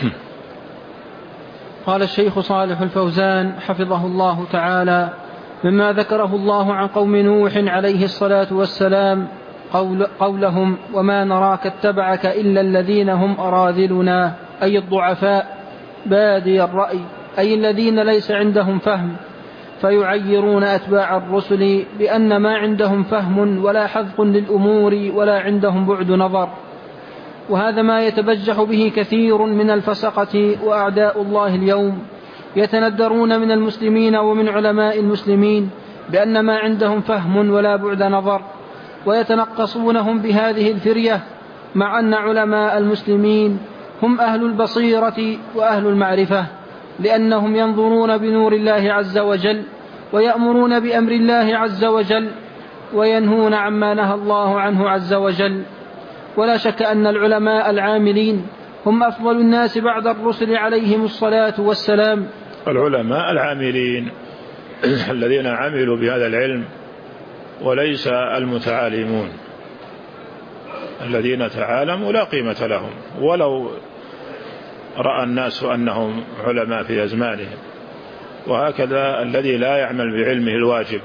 A: قال الشيخ صالح الفوزان حفظه الله تعالى: مما ذكره الله عن قوم نوح عليه الصلاة والسلام قولهم: وما نراك اتبعك إلا الذين هم أراذلنا، أي الضعفاء بادي الرأي، أي الذين ليس عندهم فهم، فيعيرون أتباع الرسل بأن ما عندهم فهم ولا حذق للأمور ولا عندهم بعد نظر. وهذا ما يتبجح به كثير من الفسقة وأعداء الله اليوم، يتندرون من المسلمين ومن علماء المسلمين بأن ما عندهم فهم ولا بعد نظر، ويتنقصونهم بهذه الفرية، مع أن علماء المسلمين هم أهل البصيرة وأهل المعرفة، لأنهم ينظرون بنور الله عز وجل، ويأمرون بأمر الله عز وجل، وينهون عما نهى الله عنه عز وجل. ولا شك أن العلماء العاملين هم أفضل الناس بعد الرسل عليهم الصلاة والسلام.
B: العلماء العاملين الذين عملوا بهذا العلم، وليس المتعالمون الذين تعالموا لا قيمة لهم، ولو رأى الناس أنهم علماء في أزمانهم. وهكذا الذي لا يعمل بعلمه الواجب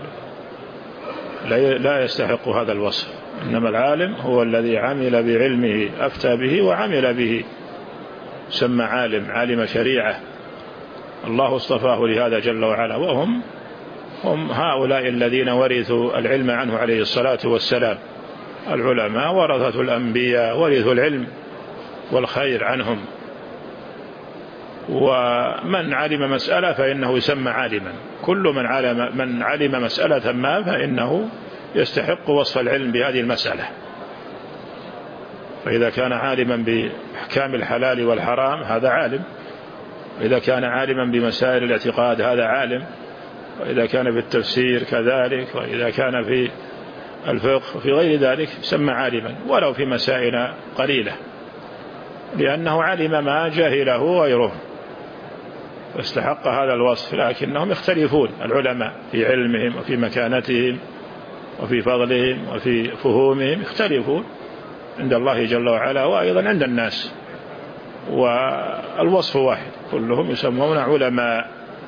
B: لا يستحق هذا الوصف، إنما العالم هو الذي عمل بعلمه، أفتى به وعمل به، سمى عالم شريعة الله اصطفاه لهذا جل وعلا. وهم هؤلاء الذين ورثوا العلم عنه عليه الصلاة والسلام. العلماء ورثة الأنبياء، ورثوا العلم والخير عنهم. ومن علم مسألة فإنه يسمى عالما، كل من علم مسألة ما فإنه يستحق وصف العلم بهذه المسألة. فإذا كان عالما بأحكام الحلال والحرام هذا عالم، وإذا كان عالما بمسائل الاعتقاد هذا عالم، وإذا كان في التفسير كذلك، وإذا كان في الفقه وفي غير ذلك يسمى عالما، ولو في مسائل قليلة، لأنه علم ما جهله غيره واستحق هذا الوصف. لكنهم يختلفون العلماء في علمهم وفي مكانتهم وفي فضلهم وفي فهومهم، يختلفون عند الله جل وعلا وأيضا عند الناس، والوصف واحد، كلهم يسمون علماء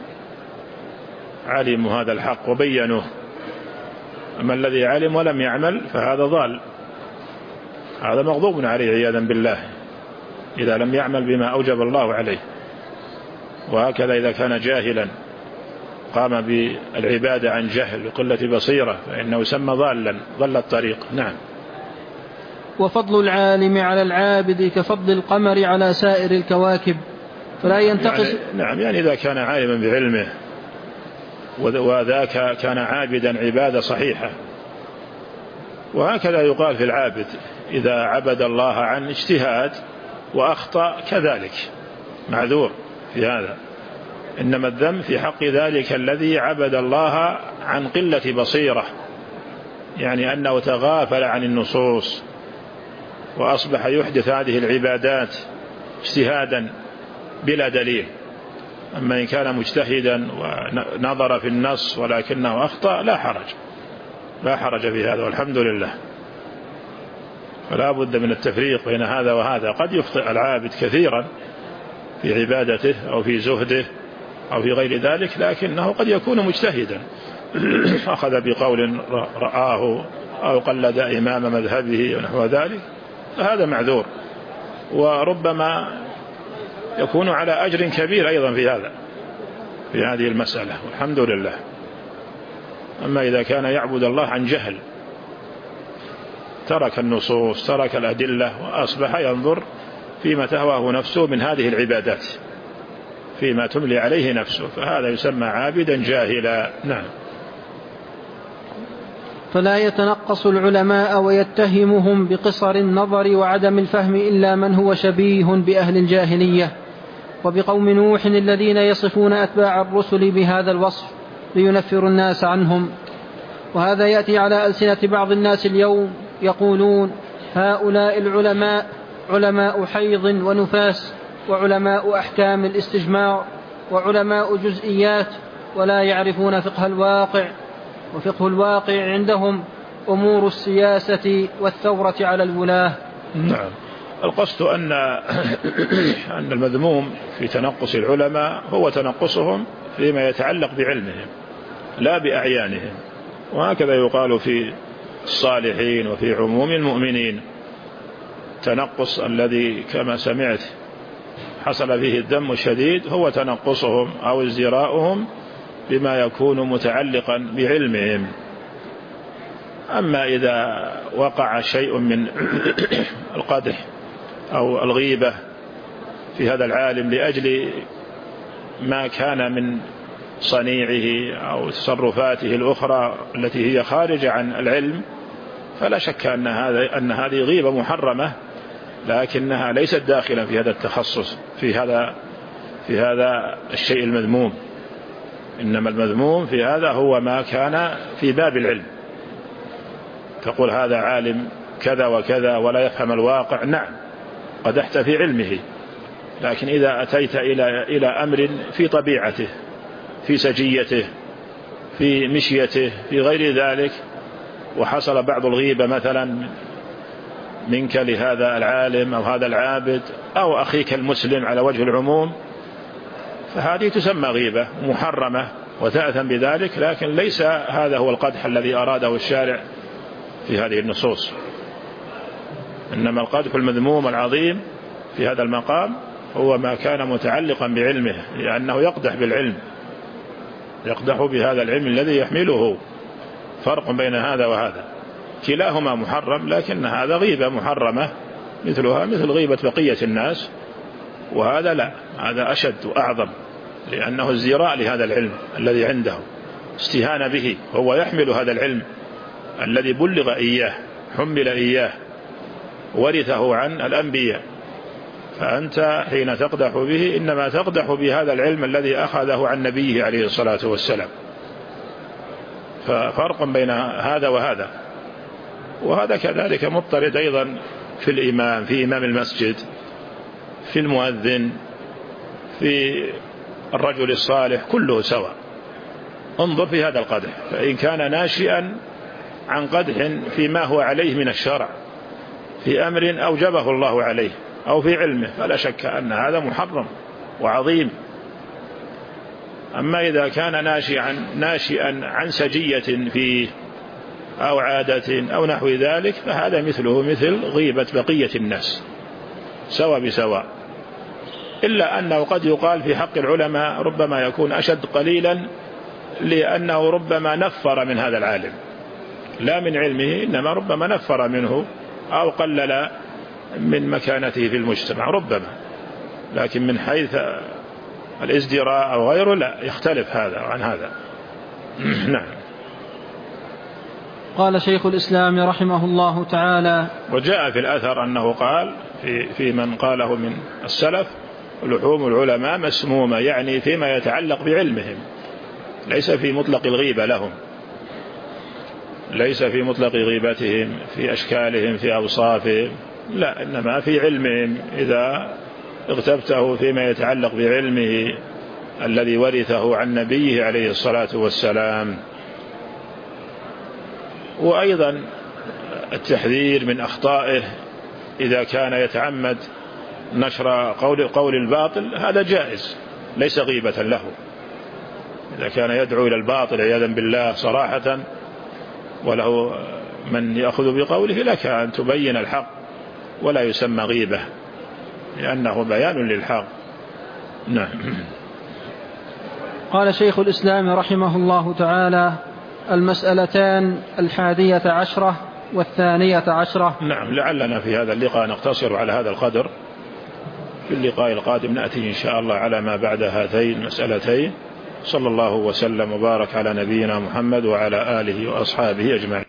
B: علموا هذا الحق وبينوه. أما الذي علم ولم يعمل فهذا ضال، هذا مغضوب عليه عياذا بالله إذا لم يعمل بما أوجب الله عليه. وهكذا إذا كان جاهلا قام بالعبادة عن جهل وقلة بصيرة فإنه يسمى ضالا، ضل الطريق. نعم.
A: وفضل العالم على العابد كفضل القمر على سائر الكواكب، فلا ينتقص.
B: يعني إذا كان عالما بعلمه وذاك كان عابدا عبادة صحيحة. وهكذا يقال في العابد إذا عبد الله عن اجتهاد وأخطأ كذلك معذور في هذا، إنما الذنب في حق ذلك الذي عبد الله عن قلة بصيرة، يعني أنه تغافل عن النصوص وأصبح يحدث هذه العبادات اجتهادا بلا دليل. أما إن كان مجتهدا ونظر في النص ولكنه أخطأ لا حرج في هذا، والحمد لله. فلا بد من التفريق بين هذا وهذا. قد يخطئ العابد كثيرا في عبادته أو في زهده أو في غير ذلك، لكنه قد يكون مجتهدا أخذ بقول رآه أو قلد إمام مذهبه ونحو ذلك، فهذا معذور، وربما يكون على أجر كبير أيضا في هذه المسألة، والحمد لله. أما إذا كان يعبد الله عن جهل، ترك النصوص، ترك الأدلة، وأصبح ينظر فيما تهواه نفسه من هذه العبادات، فيما تملي عليه نفسه، فهذا يسمى عابدا جاهلا. نعم.
A: فلا يتنقص العلماء ويتهمهم بقصر النظر وعدم الفهم إلا من هو شبيه بأهل الجاهلية وبقوم نوح الذين يصفون أتباع الرسل بهذا الوصف لينفروا الناس عنهم. وهذا يأتي على ألسنة بعض الناس اليوم، يقولون هؤلاء العلماء علماء حيض ونفاس، وعلماء أحكام الاستجمار، وعلماء جزئيات، ولا يعرفون فقه الواقع، وفقه الواقع عندهم أمور السياسة والثورة على الولاة.
B: نعم. القصد أن المذموم في تنقص العلماء هو تنقصهم فيما يتعلق بعلمهم لا بأعيانهم، وهكذا يقال في الصالحين وفي عموم المؤمنين. تنقص الذي كما سمعت حصل فيه الذم الشديد هو تنقصهم أو ازدراؤهم بما يكون متعلقا بعلمهم. أما إذا وقع شيء من القدح أو الغيبة في هذا العالم لأجل ما كان من صنيعه أو تصرفاته الأخرى التي هي خارجة عن العلم، فلا شك أن هذه غيبة محرمة، لكنها ليست داخلة في هذا التخصص في هذا الشيء المذموم. إنما المذموم في هذا هو ما كان في باب العلم. تقول هذا عالم كذا وكذا ولا يفهم الواقع، نعم قدحت في علمه، لكن إذا أتيت إلى أمر في طبيعته، في سجيته، في مشيته، في غير ذلك، وحصل بعض الغيبة مثلا منك لهذا العالم أو هذا العابد أو أخيك المسلم على وجه العموم، فهذه تسمى غيبة محرمة وتأثم بذلك، لكن ليس هذا هو القدح الذي أراده الشارع في هذه النصوص. إنما القدح المذموم العظيم في هذا المقام هو ما كان متعلقا بعلمه، لأنه يقدح بالعلم، يقدح بهذا العلم الذي يحمله. فرق بين هذا وهذا، كلاهما محرم، لكن هذا غيبة محرمة مثلها مثل غيبة بقية الناس، وهذا لا، هذا أشد وأعظم، لأنه ازدراء لهذا العلم الذي عنده، استهانة به. هو يحمل هذا العلم الذي بلغ إياه، حمل إياه، ورثه عن الأنبياء، فأنت حين تقدح به إنما تقدح بهذا العلم الذي أخذه عن نبيه عليه الصلاة والسلام. ففرق بين هذا وهذا. وهذا كذلك مضطرد أيضا في الإمام، في إمام المسجد، في المؤذن، في الرجل الصالح، كله سواء. انظر في هذا القدح، فإن كان ناشئا عن قدح فيما هو عليه من الشرع في أمر أوجبه الله عليه أو في علمه، فلا شك أن هذا محرم وعظيم. أما إذا كان ناشئا عن سجية فيه أو عادة أو نحو ذلك، فهذا مثله مثل غيبة بقية الناس سواء بسواء، إلا أنه قد يقال في حق العلماء ربما يكون أشد قليلا، لأنه ربما نفر من هذا العالم لا من علمه، إنما ربما نفر منه أو قلل من مكانته في المجتمع ربما، لكن من حيث الازدراء أو غيره لا، يختلف هذا عن هذا. نعم.
A: قال شيخ الإسلام رحمه الله تعالى:
B: وجاء في الأثر أنه قال في من قاله من السلف: لحوم العلماء مسمومة، يعني فيما يتعلق بعلمهم، ليس في مطلق الغيبة لهم، ليس في مطلق غيبتهم في أشكالهم في أوصافهم، لا، إنما في علمهم. إذا اغتبته فيما يتعلق بعلمه الذي ورثه عن نبيه عليه الصلاة والسلام. وأيضا التحذير من أخطائه إذا كان يتعمد نشر قول الباطل، هذا جائز، ليس غيبة له. إذا كان يدعو إلى الباطل عياذا بالله صراحة وله من يأخذ بقوله، لك أن تبين الحق ولا يسمى غيبة، لأنه بيان للحق. نعم.
A: قال شيخ الإسلام رحمه الله تعالى: المسألتان 11 و12.
B: نعم. لعلنا في هذا اللقاء نقتصر على هذا القدر، في اللقاء القادم نأتي إن شاء الله على ما بعد هاتين المسألتين. صلى الله وسلم وبارك على نبينا محمد وعلى آله وأصحابه أجمعين.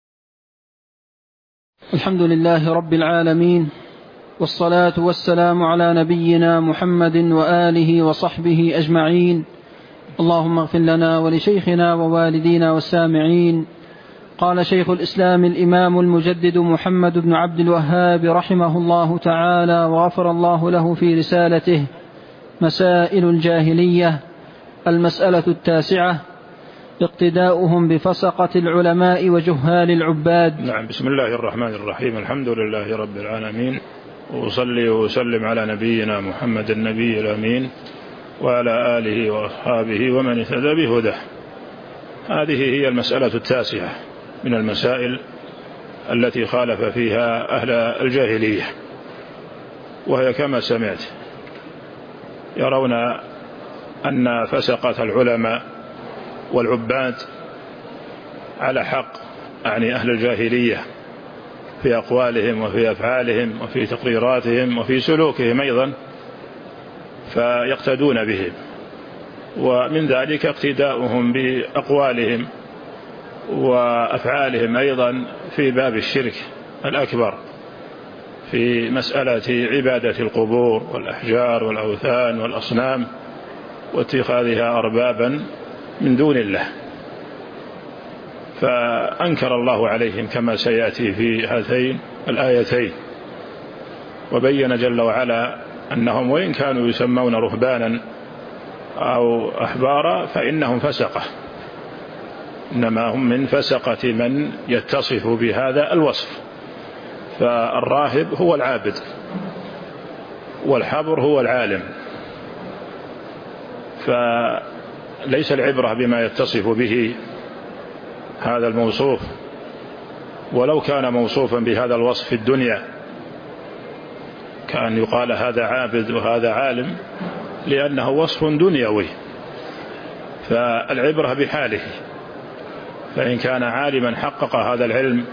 A: الحمد لله رب العالمين، والصلاة والسلام على نبينا محمد وآله وصحبه أجمعين. اللهم اغفر لنا ولشيخنا ووالدينا والسامعين. قال شيخ الإسلام الإمام المجدد محمد بن عبد الوهاب رحمه الله تعالى وغفر الله له في رسالته: مسائل الجاهلية. المسألة 9: اقتداؤهم بفسقة العلماء وجهال العباد.
B: نعم. بسم الله الرحمن الرحيم. الحمد لله رب العالمين، وأصلي وأسلم على نبينا محمد النبي الأمين وعلى آله وأصحابه ومن اهتدى بهداه. هذه هي المسألة التاسعة من المسائل التي خالف فيها أهل الجاهلية، وهي كما سمعت يرون أن فسقة العلماء والعباد على حق، يعني أهل الجاهلية، في أقوالهم وفي أفعالهم وفي تقريراتهم وفي سلوكهم أيضا، فيقتدون بهم. ومن ذلك اقتداؤهم بأقوالهم وأفعالهم أيضا في باب الشرك الأكبر، في مسألة عبادة القبور والأحجار والأوثان والأصنام واتخاذها أربابا من دون الله. فأنكر الله عليهم كما سيأتي في هاتين الآيتين، وبين جل وعلا أنهم وإن كانوا يسمون رهبانا أو أحبارا فإنهم فسقة، إنما هم من فسقة من يتصف بهذا الوصف. فالراهب هو العابد، والحبر هو العالم، فليس العبرة بما يتصف به هذا الموصوف، ولو كان موصوفا بهذا الوصف في الدنيا كان يقال هذا عابد وهذا عالم، لأنه وصف دنيوي، فالعبرة بحاله. فإن كان عالما حقق هذا العلم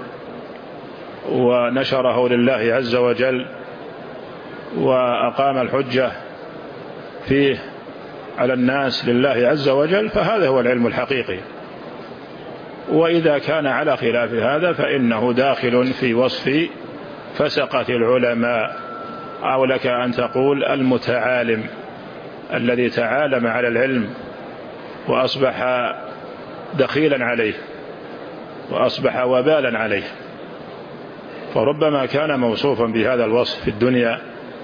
B: ونشره لله عز وجل وأقام الحجة فيه على الناس لله عز وجل، فهذا هو العلم الحقيقي. وإذا كان على خلاف هذا فإنه داخل في وصف فسقة العلماء، أو لك أن تقول المتعالم، الذي تعالم على العلم وأصبح دخيلا عليه وأصبح وبالا عليه. فربما كان موصوفا بهذا الوصف في الدنيا،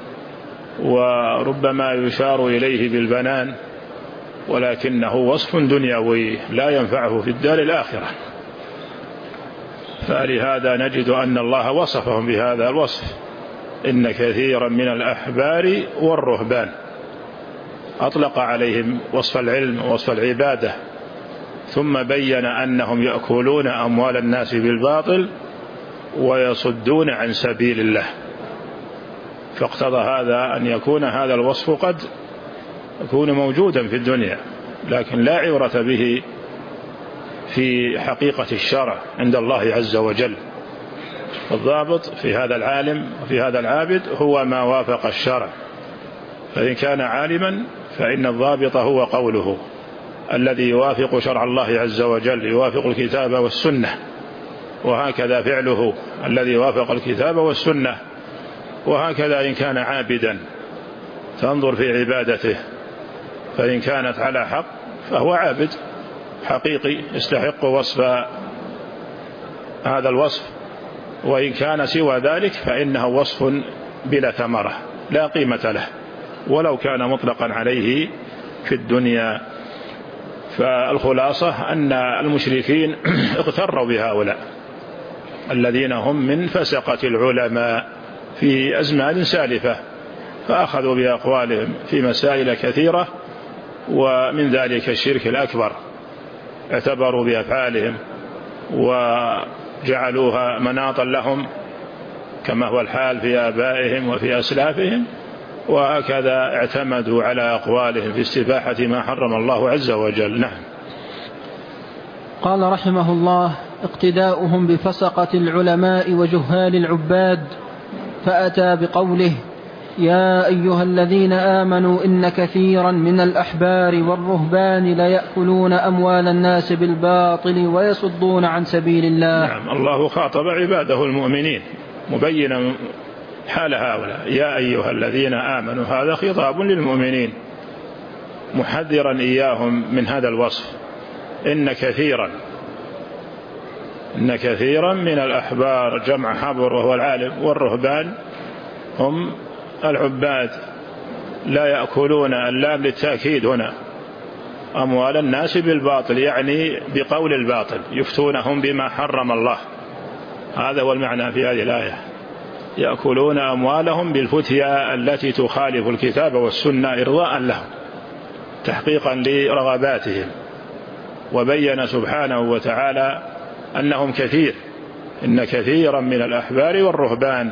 B: وربما يشار إليه بالبنان، ولكنه وصف دنيوي لا ينفعه في الدار الآخرة. فلهذا نجد أن الله وصفهم بهذا الوصف: إن كثيرا من الأحبار والرهبان. أطلق عليهم وصف العلم ووصف العبادة، ثم بين أنهم يأكلون أموال الناس بالباطل ويصدون عن سبيل الله. فاقتضى هذا أن يكون هذا الوصف قد يكون موجودا في الدنيا، لكن لا عبرة به في حقيقة الشرع عند الله عز وجل. الضابط في هذا العالم وفي هذا العابد هو ما وافق الشرع، فإن كان عالما فإن الضابط هو قوله الذي يوافق شرع الله عز وجل، يوافق الكتاب والسنة، وهكذا فعله الذي يوافق الكتاب والسنة. وهكذا إن كان عابدا تنظر في عبادته، فإن كانت على حق فهو عابد حقيقي يستحق وصف هذا الوصف، وإن كان سوى ذلك فإنه وصف بلا ثمرة لا قيمة له، ولو كان مطلقا عليه في الدنيا. فالخلاصة أن المشركين اغتروا بهؤلاء الذين هم من فسقة العلماء في أزمان سالفة، فأخذوا بأقوالهم في مسائل كثيرة، ومن ذلك الشرك الأكبر، اعتبروا بأفعالهم وجعلوها مناطا لهم كما هو الحال في آبائهم وفي أسلافهم، وهكذا اعتمدوا على أقوالهم في استباحة ما حرم الله عز وجل. نعم.
A: قال رحمه الله: اقتداؤهم بفسقة العلماء وجهال العباد. فأتى بقوله: يا أيها الذين آمنوا إن كثيرا من الأحبار والرهبان ليأكلون أموال الناس بالباطل ويصدون عن سبيل الله.
B: نعم. الله خاطب عباده المؤمنين مبينا حال هؤلاء: يا أيها الذين آمنوا، هذا خطاب للمؤمنين محذرا إياهم من هذا الوصف. إن كثيرا من الأحبار، جمع حبر وهو العالم، والرهبان هم العباد، لا يأكلون، اللام للتأكيد هنا، أموال الناس بالباطل، يعني بقول الباطل، يفتونهم بما حرم الله. هذا هو المعنى في هذه الآية، يأكلون أموالهم بالفتيا التي تخالف الكتاب والسنة إرضاء لهم تحقيقا لرغباتهم. وبين سبحانه وتعالى أنهم كثير، إن كثيرا من الأحبار والرهبان،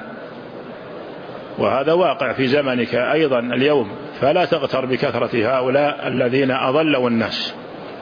B: وهذا واقع في زمنك أيضا اليوم، فلا تغتر بكثرة هؤلاء الذين أضلوا الناس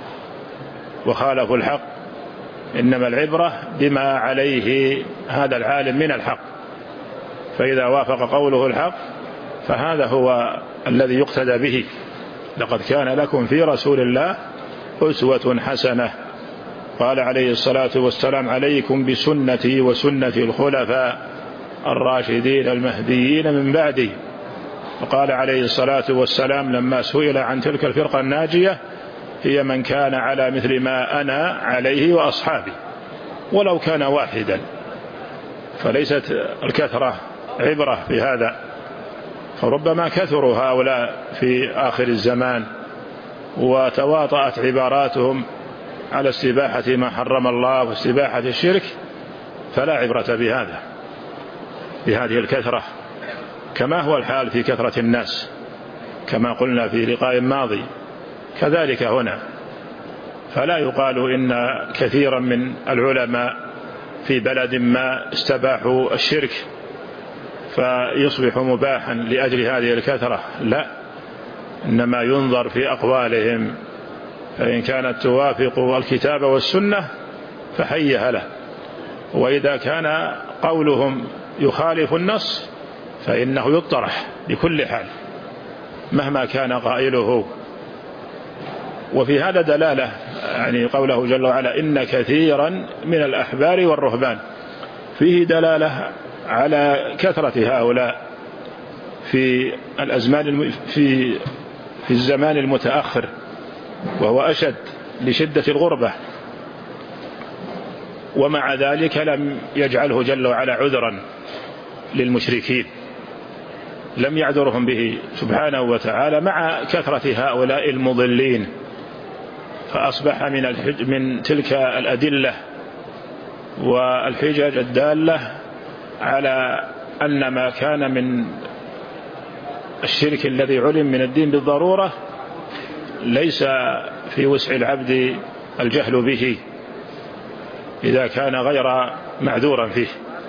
B: وخالفوا الحق، إنما العبرة بما عليه هذا العالم من الحق، فإذا وافق قوله الحق فهذا هو الذي يقتدى به. لقد كان لكم في رسول الله أسوة حسنة. قال عليه الصلاة والسلام: عليكم بسنتي وسنة الخلفاء الراشدين المهديين من بعدي. وقال عليه الصلاة والسلام لما سئل عن تلك الفرقة الناجية: هي من كان على مثل ما أنا عليه وأصحابي، ولو كان واحدا. فليست الكثرة عبرة في هذا، فربما كثروا هؤلاء في آخر الزمان وتواطأت عباراتهم على استباحة ما حرم الله واستباحة الشرك، فلا عبرة بهذا، بهذه الكثرة، كما هو الحال في كثرة الناس كما قلنا في لقاء ماضي، كذلك هنا. فلا يقال إن كثيرا من العلماء في بلد ما استباحوا الشرك فيصبح مباحا لأجل هذه الكثرة، لا، إنما ينظر في أقوالهم، فإن كانت توافق الكتاب والسنة فحيها له، وإذا كان قولهم يخالف النص فإنه يطرح بكل حال مهما كان قائله. وفي هذا دلالة، يعني قوله جل وعلا: إن كثيرا من الأحبار والرهبان، فيه دلالة على كثرة هؤلاء في الأزمان في الزمان المتأخر، وهو أشد لشدة الغربة، ومع ذلك لم يجعله جل وعلا عذرا للمشركين، لم يعذرهم به سبحانه وتعالى مع كثرة هؤلاء المضلين. فأصبح من تلك الأدلة والحجج الدالة على أن ما كان من الشرك الذي علم من الدين بالضرورة ليس في وسع العبد الجهل به إذا كان غير معذورا فيه.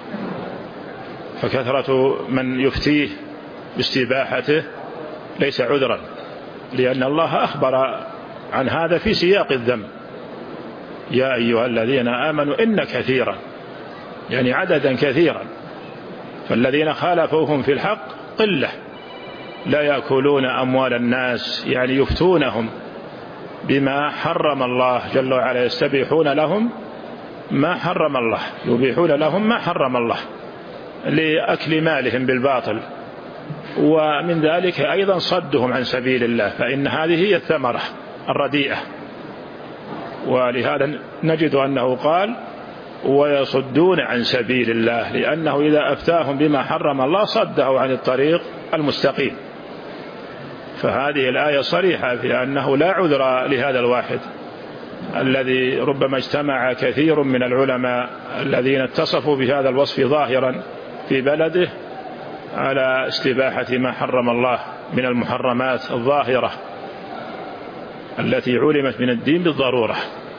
B: فكثرة من يفتيه باستباحته ليس عذرا، لأن الله أخبر عن هذا في سياق الذم: يا أيها الذين آمنوا إن كثيرا، يعني عددا كثيرا، فالذين خالفوهم في الحق قلة، لا يأكلون أموال الناس، يعني يفتونهم بما حرم الله جل وعلا، يستبيحون لهم ما حرم الله، يبيحون لهم ما حرم الله لأكل مالهم بالباطل، ومن ذلك أيضا صدهم عن سبيل الله، فإن هذه هي الثمرة الرديئة. ولهذا نجد أنه قال: ويصدون عن سبيل الله، لأنه إذا أفتاهم بما حرم الله صده عن الطريق المستقيم. فهذه الآية صريحة في أنه لا عذر لهذا الواحد الذي ربما اجتمع كثير من العلماء الذين اتصفوا بهذا الوصف ظاهرا في بلده على استباحة ما حرم الله من المحرمات الظاهرة التي علمت من الدين بالضرورة،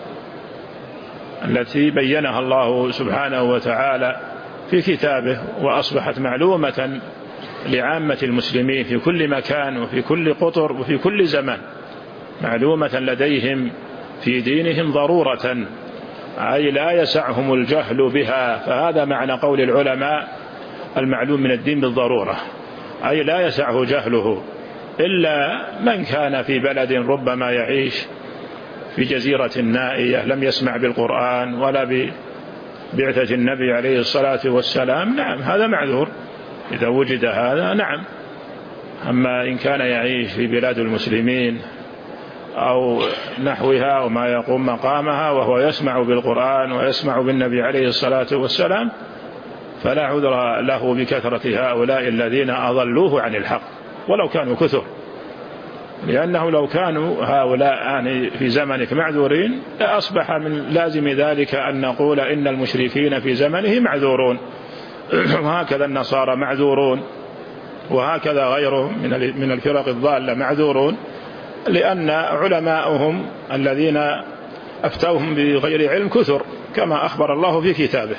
B: التي بينها الله سبحانه وتعالى في كتابه، وأصبحت معلومة لعامة المسلمين في كل مكان وفي كل قطر وفي كل زمان، معلومة لديهم في دينهم ضرورة، أي لا يسعهم الجهل بها. فهذا معنى قول العلماء: المعلوم من الدين بالضرورة، أي لا يسعه جهله إلا من كان في بلد ربما يعيش في جزيرة نائية لم يسمع بالقرآن ولا ببعثة النبي عليه الصلاة والسلام، نعم هذا معذور إذا وجد هذا، نعم. أما إن كان يعيش في بلاد المسلمين أو نحوها وما يقوم مقامها وهو يسمع بالقرآن ويسمع بالنبي عليه الصلاة والسلام فلا عذر له بكثرة هؤلاء الذين أضلوه عن الحق ولو كانوا كثر. لأنه لو كانوا هؤلاء يعني في زمنك معذورين لأصبح من لازم ذلك أن نقول إن المشركين في زمنه معذورون، وهكذا النصارى معذورون، وهكذا غيرهم من الفرق الضالة معذورون، لأن علماءهم الذين أفتوهم بغير علم كثر كما أخبر الله في كتابه،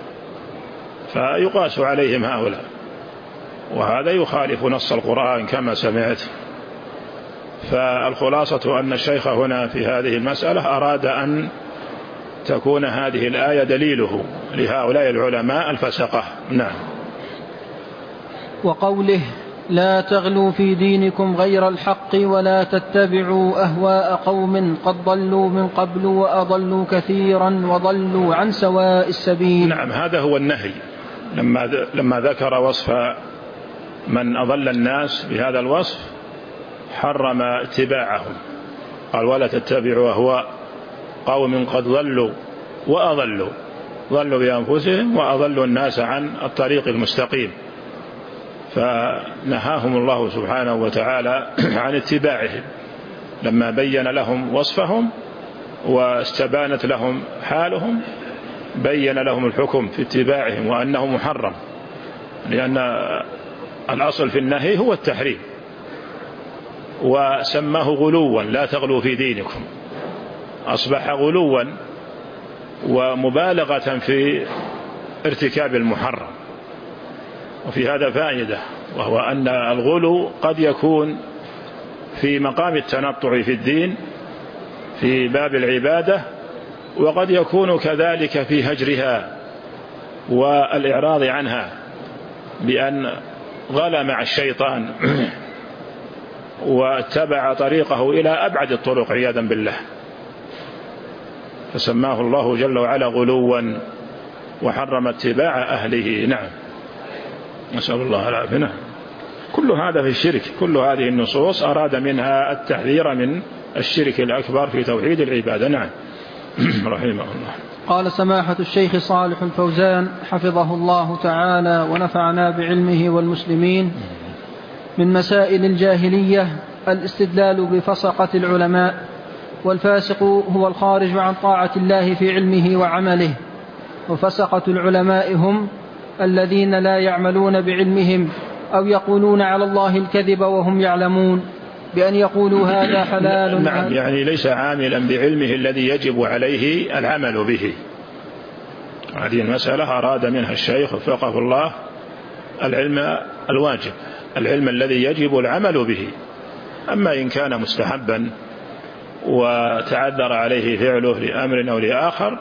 B: فيقاس عليهم هؤلاء، وهذا يخالف نص القرآن كما سمعت. فالخلاصة أن الشيخ هنا في هذه المسألة أراد أن تكون هذه الآية دليله لهؤلاء العلماء الفسقة. نعم.
A: وقوله لا تغلوا في دينكم غير الحق ولا تتبعوا أهواء قوم قد ضلوا من قبل وأضلوا كثيرا وضلوا عن سواء السبيل.
B: نعم، هذا هو النهي. لما ذكر وصف من أضل الناس بهذا الوصف حرم اتباعهم، قال ولا تتبعوا أهواء قوم قد ضلوا وأضلوا، ضلوا بأنفسهم وأضلوا الناس عن الطريق المستقيم، فنهاهم الله سبحانه وتعالى عن اتباعهم لما بين لهم وصفهم واستبانت لهم حالهم، بين لهم الحكم في اتباعهم وأنه محرم، لأن الأصل في النهي هو التحريم، وسماه غلوا لا تغلوا في دينكم، أصبح غلوا ومبالغة في ارتكاب المحرم. وفي هذا فائدة، وهو أن الغلو قد يكون في مقام التنطع في الدين في باب العبادة، وقد يكون كذلك في هجرها والإعراض عنها بأن غلا مع الشيطان واتبع طريقه إلى أبعد الطرق عياذا بالله، فسماه الله جل وعلا غلوا وحرم اتباع أهله. نعم، نسأل الله العافية. كل هذا في الشرك، كل هذه النصوص أراد منها التحذير من الشرك الأكبر في توحيد العبادة. نعم. رحمه الله.
A: قال سماحة الشيخ صالح الفوزان حفظه الله تعالى ونفعنا بعلمه والمسلمين: من مسائل الجاهلية الاستدلال بفسقة العلماء، والفاسق هو الخارج عن طاعة الله في علمه وعمله، وفسقة العلماء هم الذين لا يعملون بعلمهم أو يقولون على الله الكذب وهم يعلمون بأن يقولوا هذا حلال.
B: نعم، يعني ليس عاملا بعلمه الذي يجب عليه العمل به. هذه المسألة أراد منها الشيخ وفقه الله العلم الواجب، العلم الذي يجب العمل به. أما إن كان مستحبا وتعذر عليه فعله لأمر أو لآخر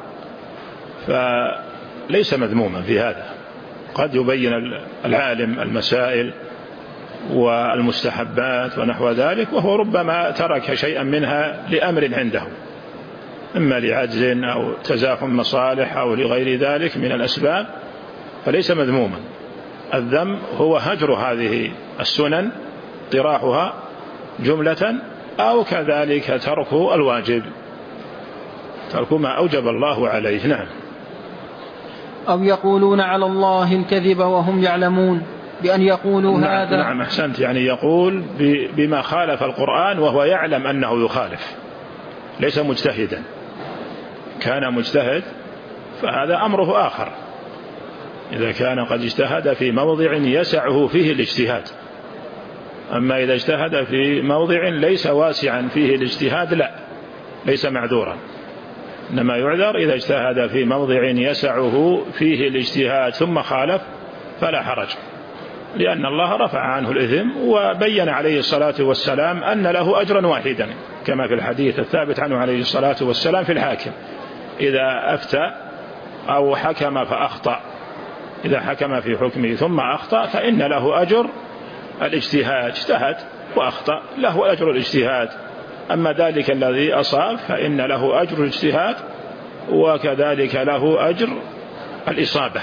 B: فليس مذموما في هذا، قد يبين العالم المسائل والمستحبات ونحو ذلك، وهو ربما ترك شيئا منها لأمر عنده، إما لعجز أو تزاحم مصالح أو لغير ذلك من الأسباب، فليس مذموما. الذم هو هجر هذه السنن، طراحها جملة، أو كذلك ترك الواجب، ترك ما أوجب الله عليه. نعم.
A: أو يقولون على الله الكذب وهم يعلمون بأن يقولوا هذا.
B: نعم، أحسنت، يعني يقول بما خالف القرآن وهو يعلم أنه يخالف، ليس مجتهدا. كان مجتهد فهذا أمره آخر، إذا كان قد اجتهد في موضع يسعه فيه الاجتهاد. أما إذا اجتهد في موضع ليس واسعا فيه الاجتهاد لا، ليس معذورا، إنما يعذر إذا اجتهد في موضع يسعه فيه الاجتهاد ثم خالف فلا حرج، لأن الله رفع عنه الإثم وبين عليه الصلاة والسلام أن له أجرا واحدا، كما في الحديث الثابت عنه عليه الصلاة والسلام في الحاكم: إذا أفتى أو حكم فأخطأ، إذا حكم في حكمه ثم أخطأ فإن له أجر الاجتهاد، اجتهد وأخطأ له أجر الاجتهاد. أما ذلك الذي أصاب فإن له أجر الاجتهاد وكذلك له أجر الإصابة.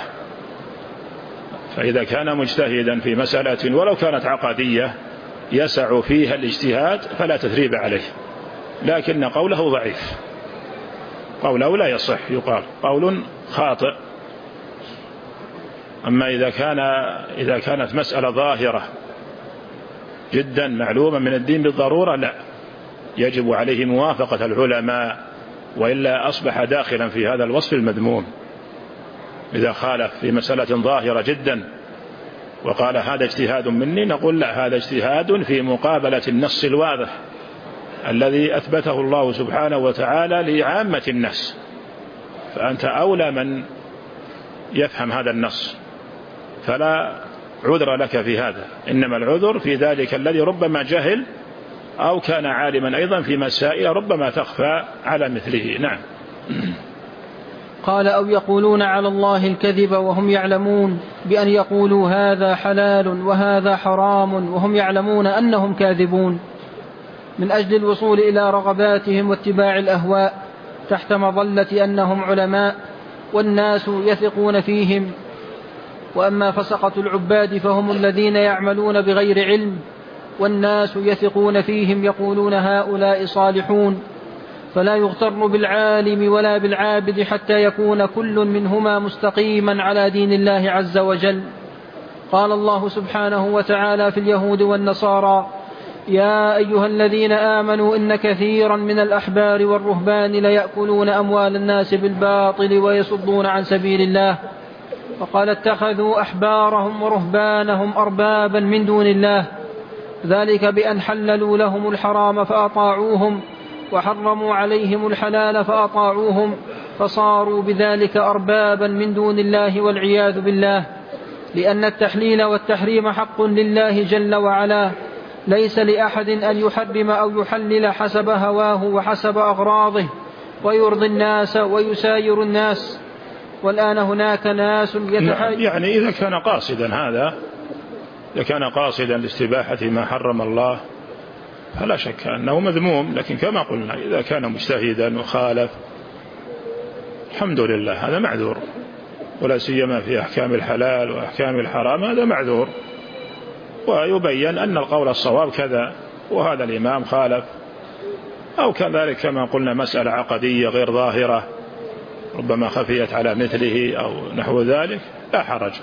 B: فإذا كان مجتهدا في مسألة ولو كانت عقدية يسع فيها الاجتهاد فلا تثريب عليه، لكن قوله ضعيف، قوله لا يصح، يقال قول خاطئ. أما إذا كانت مسألة ظاهرة جدا معلوما من الدين بالضرورة، لا، يجب عليه موافقة العلماء، وإلا أصبح داخلا في هذا الوصف المذموم. إذا خالف في مسألة ظاهرة جدا وقال هذا اجتهاد مني، نقول لا، هذا اجتهاد في مقابلة النص الواضح الذي أثبته الله سبحانه وتعالى لعامة الناس، فأنت أولى من يفهم هذا النص، فلا عذر لك في هذا، إنما العذر في ذلك الذي ربما جهل أو كان عالما أيضا في مسائل ربما تخفى على مثله. نعم.
A: قال: أو يقولون على الله الكذب وهم يعلمون، بأن يقولوا هذا حلال وهذا حرام وهم يعلمون أنهم كاذبون، من أجل الوصول إلى رغباتهم واتباع الأهواء، تحت مظلة أنهم علماء والناس يثقون فيهم. وأما فسقة العباد فهم الذين يعملون بغير علم، والناس يثقون فيهم يقولون هؤلاء صالحون، فلا يغتر بالعالم ولا بالعابد حتى يكون كل منهما مستقيما على دين الله عز وجل. قال الله سبحانه وتعالى في اليهود والنصارى: يا أيها الذين آمنوا إن كثيرا من الأحبار والرهبان ليأكلون أموال الناس بالباطل ويصدون عن سبيل الله. وقال: اتخذوا أحبارهم ورهبانهم أربابا من دون الله، ذلك بأن حللوا لهم الحرام فأطاعوهم وحرموا عليهم الحلال فأطاعوهم، فصاروا بذلك أربابا من دون الله والعياذ بالله. لأن التحليل والتحريم حق لله جل وعلا، ليس لأحد أن يحرم أو يحلل حسب هواه وحسب أغراضه ويرضي الناس ويساير الناس. والآن هناك ناس
B: يعني إذا كان قاصدا هذا، إذا كان قاصدا لاستباحة ما حرم الله فلا شك أنه مذموم، لكن كما قلنا إذا كان مجتهدا وخالف الحمد لله هذا معذور، ولا سيما في أحكام الحلال وأحكام الحرام هذا معذور، ويبين أن القول الصواب كذا وهذا الإمام خالف، أو كذلك كما قلنا مسألة عقدية غير ظاهرة ربما خفيت على مثله أو نحو ذلك لا حرج،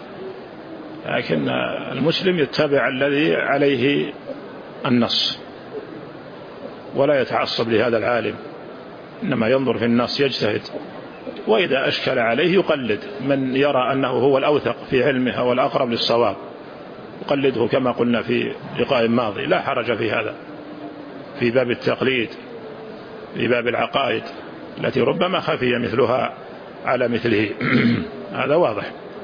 B: لكن المسلم يتبع الذي عليه النص ولا يتعصب لهذا العالم، إنما ينظر في النص يجتهد، وإذا أشكل عليه يقلد من يرى أنه هو الأوثق في علمه أو الأقرب للصواب، يقلده كما قلنا في لقاء ماضي، لا حرج في هذا في باب التقليد، في باب العقائد التي ربما خفي مثلها على مثله هذا واضح.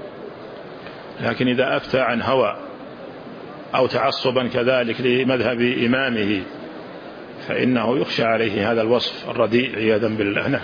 B: لكن إذا أفتى عن هوى أو تعصبا كذلك لمذهب إمامه فإنه يخشى عليه هذا الوصف الرديء عياذا بالله.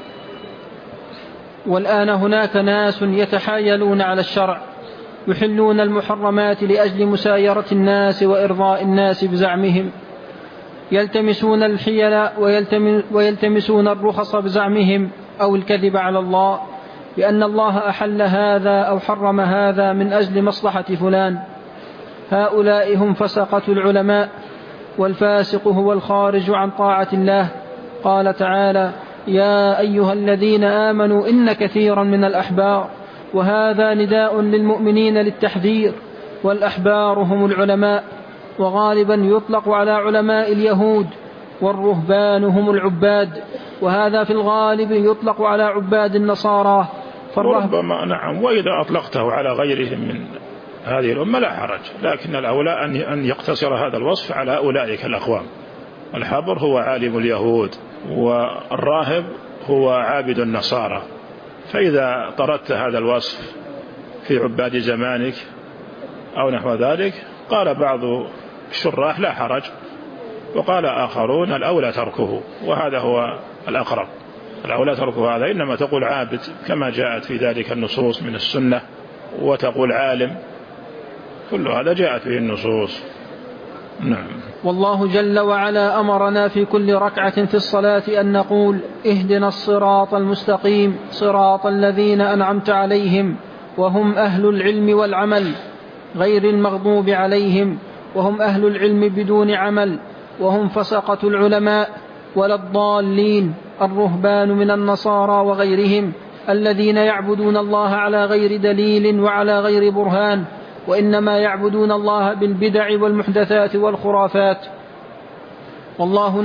A: والآن هناك ناس يتحايلون على الشرع، يحلون المحرمات لأجل مسايرة الناس وإرضاء الناس بزعمهم، يلتمسون الحيل ويلتمسون الرخص بزعمهم، أو الكذب على الله بأن الله أحل هذا أو حرم هذا من أجل مصلحة فلان. هؤلاء هم فسقة العلماء، والفاسق هو الخارج عن طاعة الله. قال تعالى: يا أيها الذين آمنوا إن كثيرا من الأحبار، وهذا نداء للمؤمنين للتحذير، والأحبار هم العلماء، وغالبا يطلق على علماء اليهود، والرهبان هم العباد، وهذا في الغالب يطلق على عباد النصارى.
B: وربما نعم، وإذا أطلقته على غيرهم من هذه الأمة لا حرج، لكن الأولى أن يقتصر هذا الوصف على أولئك الأقوام. الحبر هو عالم اليهود، والراهب هو عابد النصارى، فإذا طردت هذا الوصف في عباد زمانك أو نحو ذلك قال بعض الشراح لا حرج، وقال آخرون الأولى تركه، وهذا هو الأقرب، الأولى تركه هذا، إنما تقول عابد كما جاءت في ذلك النصوص من السنة، وتقول عالم، كل هذا جاءت به النصوص. نعم.
A: والله جل وعلا أمرنا في كل ركعة في الصلاة أن نقول: اهدنا الصراط المستقيم صراط الذين أنعمت عليهم، وهم أهل العلم والعمل، غير المغضوب عليهم، وهم أهل العلم بدون عمل، وهم فسقة العلماء، ولا الضالين، الرهبان من النصارى وغيرهم الذين يعبدون الله على غير دليل وعلى غير برهان، وإنما يعبدون الله بالبدع والمحدثات والخرافات. والله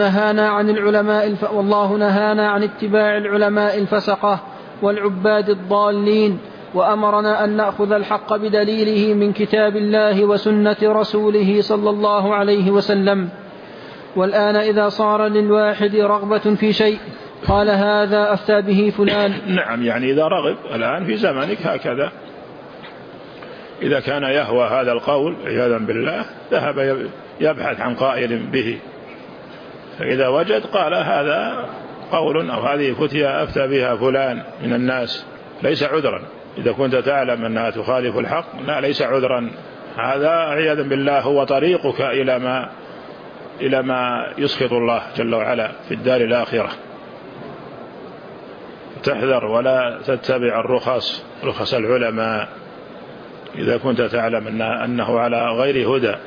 A: نهانا عن اتباع العلماء الفسقة والعباد الضالين، وأمرنا أن نأخذ الحق بدليله من كتاب الله وسنة رسوله صلى الله عليه وسلم. والآن إذا صار للواحد رغبة في شيء قال هذا أفتى به فلان.
B: نعم، يعني إذا رغب الآن في زمانك هكذا، إذا كان يهوى هذا القول عياذا بالله ذهب يبحث عن قائل به، فإذا وجد قال هذا قول أو هذه فتية أفتى بها فلان من الناس، ليس عذرا. إذا كنت تعلم أنها تخالف الحق لا، ليس عذرا، هذا عياذا بالله هو طريقك إلى ما يسخط الله جل وعلا في الدار الآخرة. تحذر ولا تتبع رخص العلماء إذا كنت تعلم أنه على غير هدى.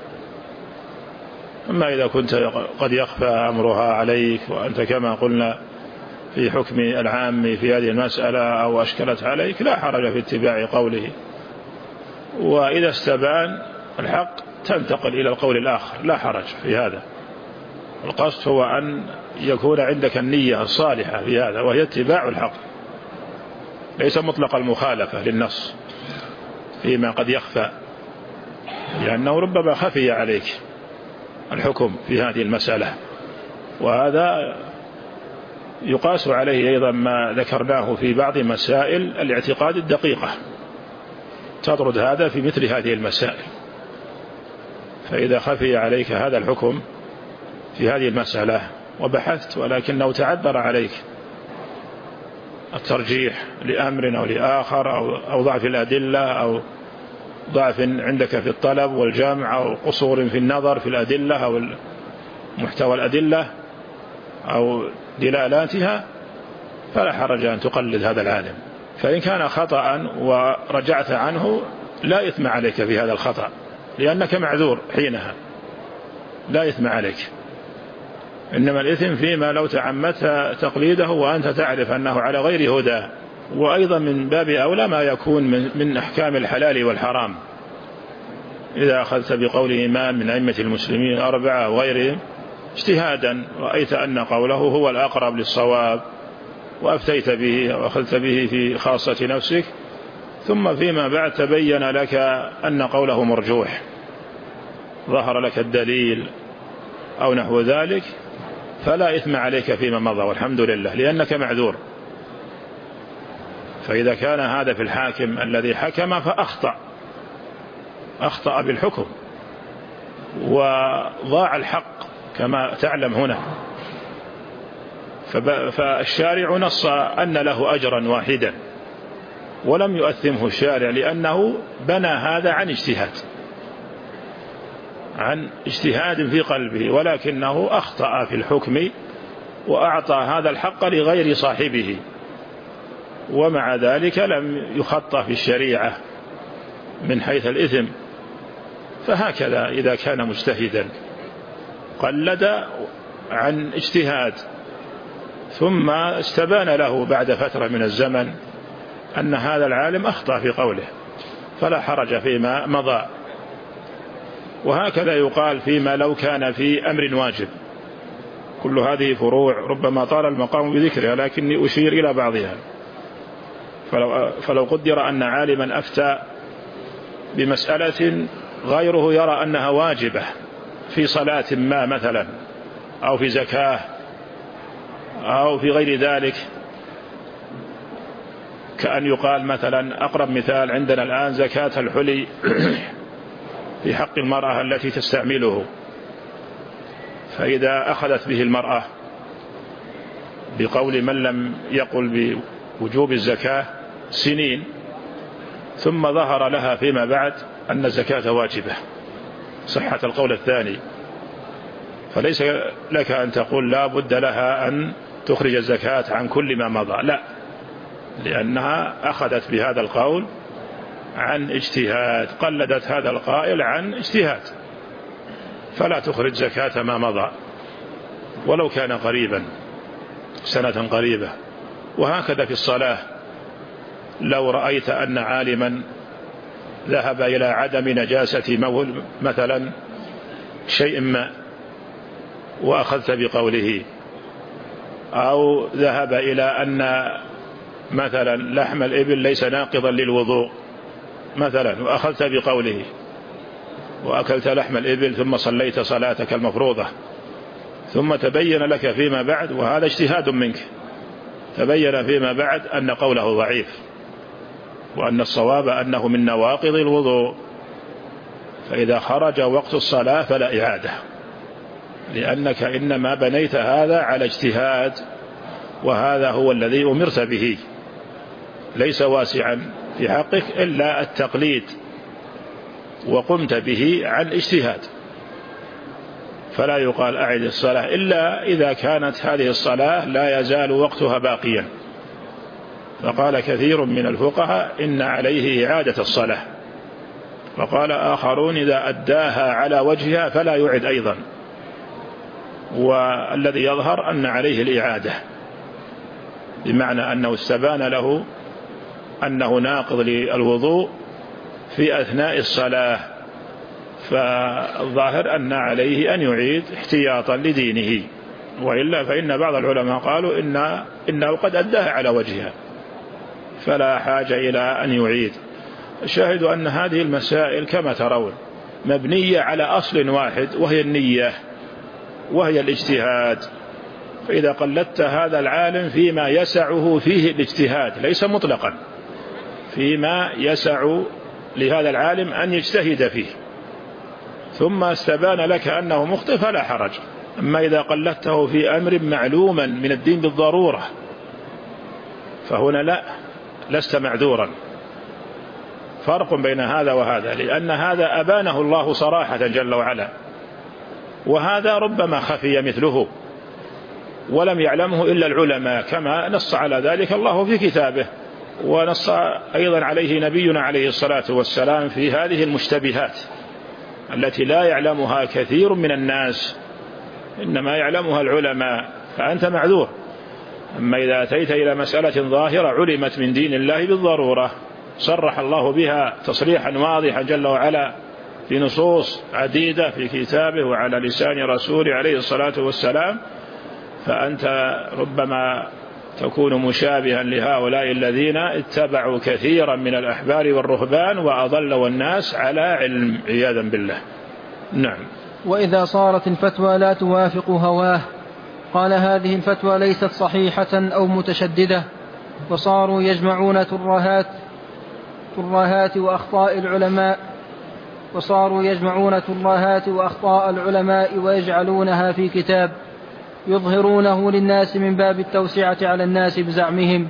B: أما إذا كنت قد يخفى أمرها عليك وأنت كما قلنا في حكم العام في هذه المسألة أو أشكلت عليك، لا حرج في اتباع قوله. وإذا استبان الحق تنتقل إلى القول الآخر، لا حرج في هذا. القصد هو أن يكون عندك النية الصالحة في هذا، وهي اتباع الحق، ليس مطلق المخالفة للنص فيما قد يخفى، لأنه ربما خفي عليك الحكم في هذه المسألة. وهذا يقاس عليه أيضا ما ذكرناه في بعض مسائل الاعتقاد الدقيقة، تطرد هذا في مثل هذه المسائل. فإذا خفي عليك هذا الحكم في هذه المسألة وبحثت ولكنه تعذر عليك الترجيح لأمر أو لآخر أو ضعف الأدلة أو ضعف عندك في الطلب والجمع أو قصور في النظر في الأدلة أو محتوى الأدلة أو دلالاتها، فلا حرج أن تقلد هذا العالم. فإن كان خطأ ورجعت عنه لا إثم عليك في هذا الخطأ، لأنك معذور حينها، لا إثم عليك. إنما الإثم فيما لو تعمدت تقليده وأنت تعرف أنه على غير هدى. وأيضا من باب أولى ما يكون من أحكام الحلال والحرام، إذا أخذت بقول إمام من أئمة المسلمين 4 وغيرهم اجتهادا رأيت أن قوله هو الأقرب للصواب وأفتيت به وأخذت به في خاصة نفسك، ثم فيما بعد تبين لك أن قوله مرجوح، ظهر لك الدليل أو نحو ذلك، فلا إثم عليك فيما مضى والحمد لله، لأنك معذور. فإذا كان هذا في الحاكم الذي حكم فأخطأ بالحكم وضاع الحق كما تعلم هنا، فالشارع نص أن له أجرا واحدا ولم يؤثمه الشارع، لأنه بنى هذا عن اجتهاد في قلبه، ولكنه أخطأ في الحكم وأعطى هذا الحق لغير صاحبه، ومع ذلك لم يخطأ في الشريعة من حيث الإثم. فهكذا إذا كان مجتهدا قلد عن اجتهاد ثم استبان له بعد فترة من الزمن أن هذا العالم أخطأ في قوله، فلا حرج فيما مضى. وهكذا يقال فيما لو كان في أمر واجب. كل هذه فروع ربما طال المقام بذكرها، لكني أشير إلى بعضها. فلو قدر أن عالما أفتى بمسألة غيره يرى أنها واجبة في صلاة ما مثلا أو في زكاة أو في غير ذلك، كأن يقال مثلا أقرب مثال عندنا الآن زكاة الحلي في حق المرأة التي تستعمله، فإذا أخذت به المرأة بقول من لم يقل بوجوب الزكاة سنين، ثم ظهر لها فيما بعد أن الزكاة واجبة صحة القول الثاني، فليس لك أن تقول لا بد لها أن تخرج الزكاة عن كل ما مضى، لا، لأنها أخذت بهذا القول عن اجتهاد، قلدت هذا القائل عن اجتهاد، فلا تخرج زكاة ما مضى ولو كان قريبا سنة قريبة. وهكذا في الصلاة، لو رأيت أن عالما ذهب إلى عدم نجاسة مثلا شيء ما وأخذت بقوله، أو ذهب إلى أن مثلا لحم الإبل ليس ناقضا للوضوء مثلا وأخذت بقوله، وأكلت لحم الإبل ثم صليت صلاتك المفروضة، ثم تبين لك فيما بعد، وهذا اجتهاد منك، تبين فيما بعد أن قوله ضعيف، وأن الصواب أنه من نواقض الوضوء، فإذا خرج وقت الصلاة فلا إعادة، لأنك إنما بنيت هذا على اجتهاد، وهذا هو الذي أمرت به، ليس واسعا في حقك إلا التقليد، وقمت به عن اجتهاد، فلا يقال أعد الصلاة إلا إذا كانت هذه الصلاة لا يزال وقتها باقيا. فقال كثير من الفقهاء إن عليه إعادة الصلاة، وقال آخرون إذا أداها على وجهها فلا يعد أيضا، والذي يظهر أن عليه الإعادة، بمعنى أنه استبان له أنه ناقض للوضوء في أثناء الصلاة، فالظاهر أن عليه أن يعيد احتياطا لدينه، وإلا فإن بعض العلماء قالوا إنه قد أداها على وجهها فلا حاجة إلى أن يعيد. الشاهد أن هذه المسائل كما ترون مبنية على أصل واحد، وهي النية، وهي الاجتهاد. فإذا قلدت هذا العالم فيما يسعه فيه الاجتهاد، ليس مطلقا، فيما يسع لهذا العالم أن يجتهد فيه، ثم استبان لك أنه مخطئ فلا حرج. أما إذا قلدته في أمر معلوما من الدين بالضرورة فهنا لا، لست معذورا. فرق بين هذا وهذا، لأن هذا أبانه الله صراحة جل وعلا، وهذا ربما خفي مثله ولم يعلمه إلا العلماء، كما نص على ذلك الله في كتابه، ونص أيضا عليه نبينا عليه الصلاة والسلام في هذه المشتبهات التي لا يعلمها كثير من الناس، إنما يعلمها العلماء، فأنت معذور. أما إذا أتيت إلى مسألة ظاهرة علمت من دين الله بالضرورة، صرح الله بها تصريحا واضحا جل وعلا في نصوص عديدة في كتابه وعلى لسان رسوله عليه الصلاة والسلام، فأنت ربما تكون مشابها لهؤلاء الذين اتبعوا كثيرا من الأحبار والرهبان وأضلوا الناس على علم، عياذا بالله. نعم.
A: وإذا صارت الفتوى لا توافق هواه قال هذه الفتوى ليست صحيحة أو متشددة، وصاروا يجمعون ترهات وأخطاء العلماء ويجعلونها في كتاب يظهرونه للناس من باب التوسعة على الناس بزعمهم،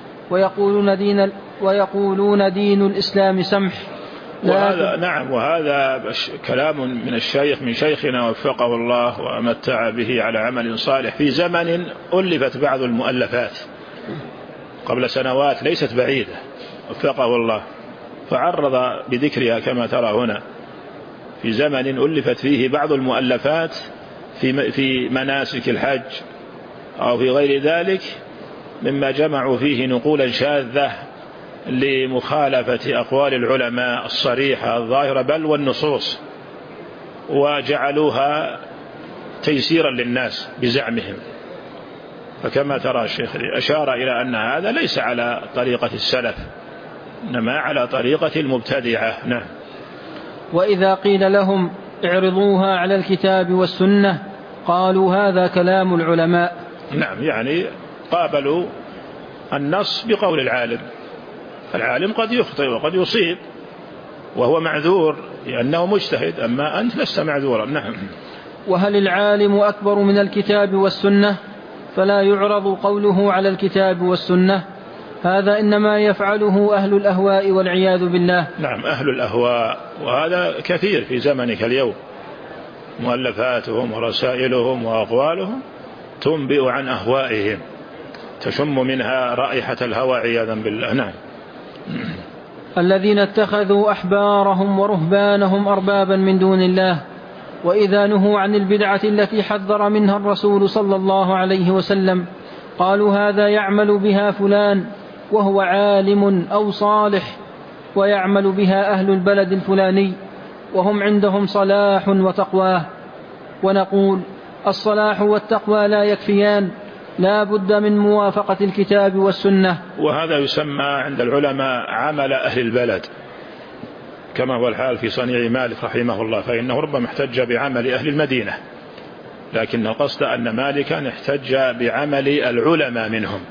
A: ويقولون دين الإسلام سمح.
B: وهذا نعم، وهذا كلام من الشيخ من شيخنا وفقه الله ومتع به على عمل صالح، في زمن ألفت بعض المؤلفات قبل سنوات ليست بعيدة وفقه الله، فعرض بذكرها كما ترى هنا، في زمن ألفت فيه بعض المؤلفات في مناسك الحج أو في غير ذلك، مما جمعوا فيه نقولا شاذة لمخالفة أقوال العلماء الصريحة الظاهرة بل والنصوص، وجعلوها تيسيرا للناس بزعمهم. فكما ترى الشيخ أشار إلى أن هذا ليس على طريقة السلف، إنما على طريقة المبتدعة. نعم.
A: وإذا قيل لهم اعرضوها على الكتاب والسنة قالوا هذا كلام العلماء.
B: نعم، يعني قابلوا النص بقول العالم، العالم قد يخطئ وقد يصيب وهو معذور لأنه مجتهد، أما أنت لست معذورا. نعم.
A: وهل العالم أكبر من الكتاب والسنة فلا يعرض قوله على الكتاب والسنة؟ هذا إنما يفعله أهل الأهواء والعياذ بالله.
B: نعم، أهل الأهواء، وهذا كثير في زمنك اليوم، مؤلفاتهم ورسائلهم وأقوالهم تنبئ عن أهوائهم، تشم منها رائحة الهوى عياذا بالله. نعم.
A: الذين اتخذوا أحبارهم ورهبانهم أربابا من دون الله، وإذا نهوا عن البدعة التي حذر منها الرسول صلى الله عليه وسلم قالوا هذا يعمل بها فلان وهو عالم أو صالح، ويعمل بها أهل البلد الفلاني وهم عندهم صلاح وتقواه. ونقول الصلاح والتقوى لا يكفيان، لا بد من موافقة الكتاب والسنة.
B: وهذا يسمى عند العلماء عمل أهل البلد، كما هو الحال في صنيع مالك رحمه الله، فإنه ربما احتج بعمل أهل المدينة، لكن القصد أن مالكا احتج بعمل العلماء منهم،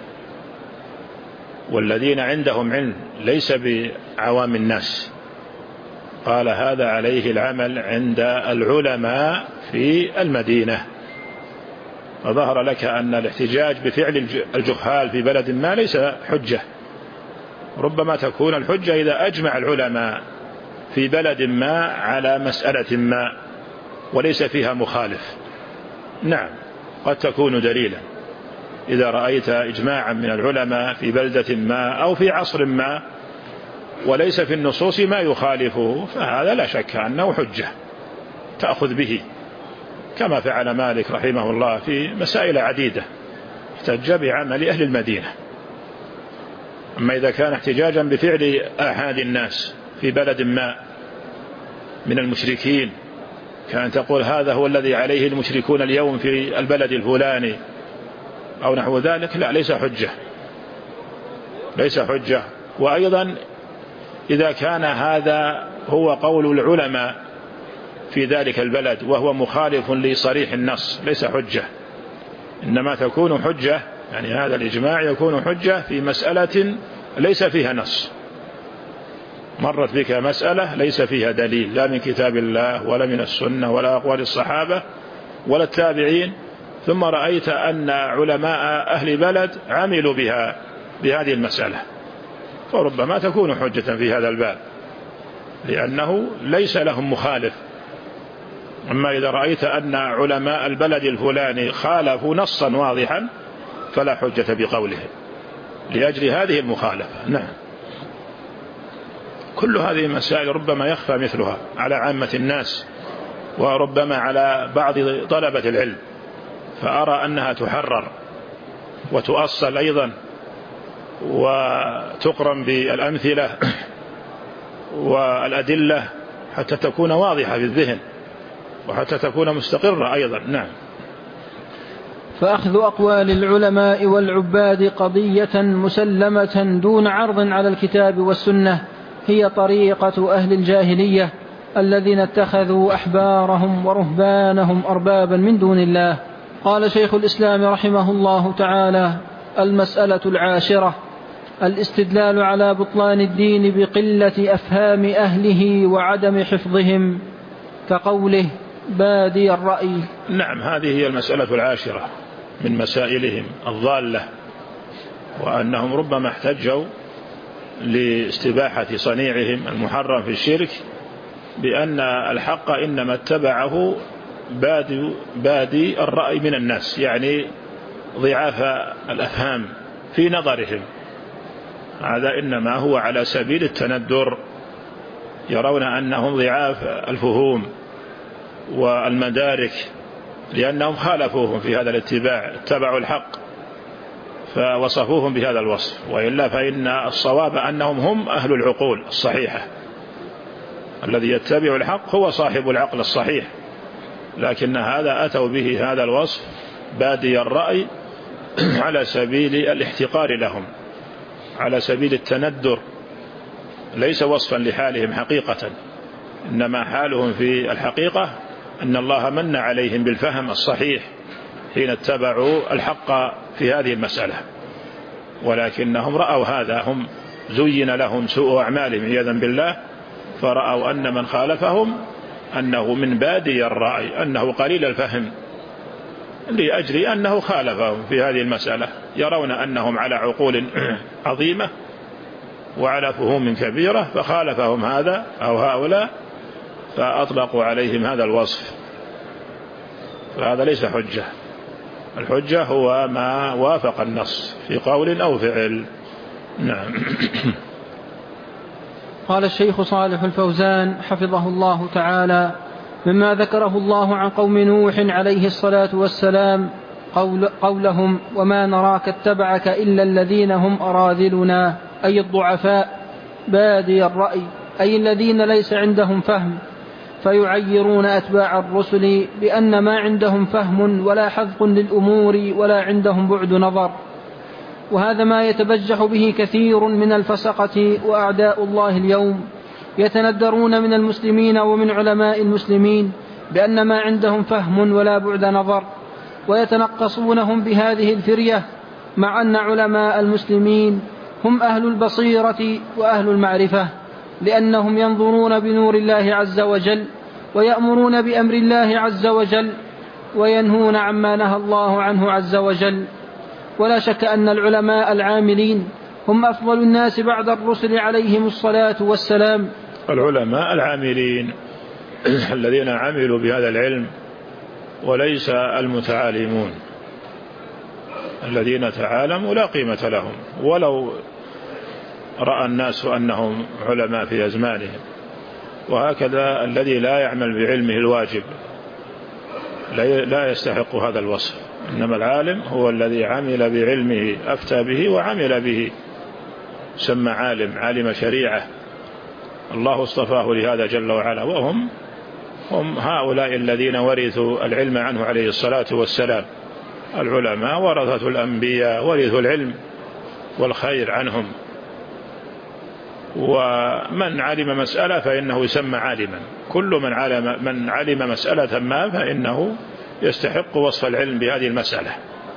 B: والذين عندهم علم ليس بعوام الناس. قال هذا عليه العمل عند العلماء في المدينة. فظهر لك أن الاحتجاج بفعل الجهال في بلد ما ليس حجة، ربما تكون الحجة إذا أجمع العلماء في بلد ما على مسألة ما وليس فيها مخالف، نعم قد تكون دليلا. إذا رأيت إجماعا من العلماء في بلدة ما أو في عصر ما وليس في النصوص ما يخالفه، فهذا لا شك أنه حجة تأخذ به، كما فعل مالك رحمه الله في مسائل عديدة احتج بعمل أهل المدينة. أما إذا كان احتجاجا بفعل أحد الناس في بلد ما من المشركين، كان تقول هذا هو الذي عليه المشركون اليوم في البلد الفلاني أو نحو ذلك، لا، ليس حجة، ليس حجة. وأيضا إذا كان هذا هو قول العلماء في ذلك البلد وهو مخالف لصريح النص ليس حجة، إنما تكون حجة، يعني هذا الإجماع يكون حجة في مسألة ليس فيها نص، مرت بك مسألة ليس فيها دليل لا من كتاب الله ولا من السنة ولا أقوال الصحابة ولا التابعين، ثم رأيت أن علماء أهل بلد عملوا بها بهذه المسألة، فربما تكون حجة في هذا الباب لأنه ليس لهم مخالف. أما إذا رأيت أن علماء البلد الفلاني خالفوا نصا واضحا فلا حجة بقولهم لأجل هذه المخالفة. نعم، كل هذه المسائل ربما يخفى مثلها على عامة الناس وربما على بعض طلبة العلم، فأرى أنها تحرر وتؤصل أيضا وتقرن بالأمثلة والأدلة حتى تكون واضحة في الذهن وحتى تكون مستقرة أيضا. نعم.
A: فأخذ أقوال العلماء والعباد قضية مسلمة دون عرض على الكتاب والسنة هي طريقة أهل الجاهلية الذين اتخذوا أحبارهم ورهبانهم أربابا من دون الله. قال شيخ الإسلام رحمه الله تعالى: المسألة 10: الاستدلال على بطلان الدين بقلة أفهام أهله وعدم حفظهم، كقوله بادي الرأي.
B: نعم، هذه هي المسألة 10 من مسائلهم الضالة، وأنهم ربما احتجوا لاستباحة صنيعهم المحرم في الشرك بأن الحق إنما اتبعه بادي الرأي من الناس، يعني ضعاف الأفهام في نظرهم، هذا إنما هو على سبيل التندر، يرون أنهم ضعاف الفهوم والمدارك لأنهم خالفوهم في هذا الاتباع، اتبعوا الحق فوصفوهم بهذا الوصف، وإلا فإن الصواب أنهم هم أهل العقول الصحيحة، الذي يتبع الحق هو صاحب العقل الصحيح، لكن هذا أتوا به هذا الوصف بادي الرأي على سبيل الاحتقار لهم، على سبيل التندر، ليس وصفا لحالهم حقيقة، إنما حالهم في الحقيقة أن الله من عليهم بالفهم الصحيح حين اتبعوا الحق في هذه المسألة، ولكنهم رأوا هذا، هم زين لهم سوء أعمالهم عياذا بالله، فرأوا أن من خالفهم أنه من بادي الرأي، أنه قليل الفهم، لأجل أنه خالفهم في هذه المسألة، يرون أنهم على عقول عظيمة وعلى فهوم كبيرة، فخالفهم هذا أو هؤلاء فأطلقوا عليهم هذا الوصف، فهذا ليس حجة. الحجة هو ما وافق النص في قول أو فعل. نعم.
A: قال الشيخ صالح الفوزان حفظه الله تعالى: مما ذكره الله عن قوم نوح عليه الصلاة والسلام قولهم: وما نراك اتبعك إلا الذين هم أراذلنا، أي الضعفاء، بادي الرأي، أي الذين ليس عندهم فهم، فيعيرون أتباع الرسل بأن ما عندهم فهم ولا حذق للأمور ولا عندهم بعد نظر. وهذا ما يتبجح به كثير من الفسقة وأعداء الله اليوم، يتندرون من المسلمين ومن علماء المسلمين بأن ما عندهم فهم ولا بعد نظر، ويتنقصونهم بهذه الفرية، مع أن علماء المسلمين هم أهل البصيرة وأهل المعرفة، لأنهم ينظرون بنور الله عز وجل، ويأمرون بأمر الله عز وجل، وينهون عما نهى الله عنه عز وجل. ولا شك أن العلماء العاملين هم أفضل الناس بعد الرسل عليهم الصلاة والسلام.
B: العلماء العاملين الذين عملوا بهذا العلم، وليس المتعالمون الذين تعالموا لا قيمة لهم، ولو رأى الناس أنهم علماء في أزمانهم. وهكذا الذي لا يعمل بعلمه الواجب لا يستحق هذا الوصف، إنما العالم هو الذي عمل بعلمه، أفتى به وعمل به، سمى عالم شريعة الله اصطفاه لهذا جل وعلا. وهم هؤلاء الذين ورثوا العلم عنه عليه الصلاة والسلام. العلماء ورثة الأنبياء، ورثوا العلم والخير عنهم. ومن علم مسألة فإنه يسمى عالما، كل من علم مسألة ما فإنه يستحق وصف العلم بهذه المسألة.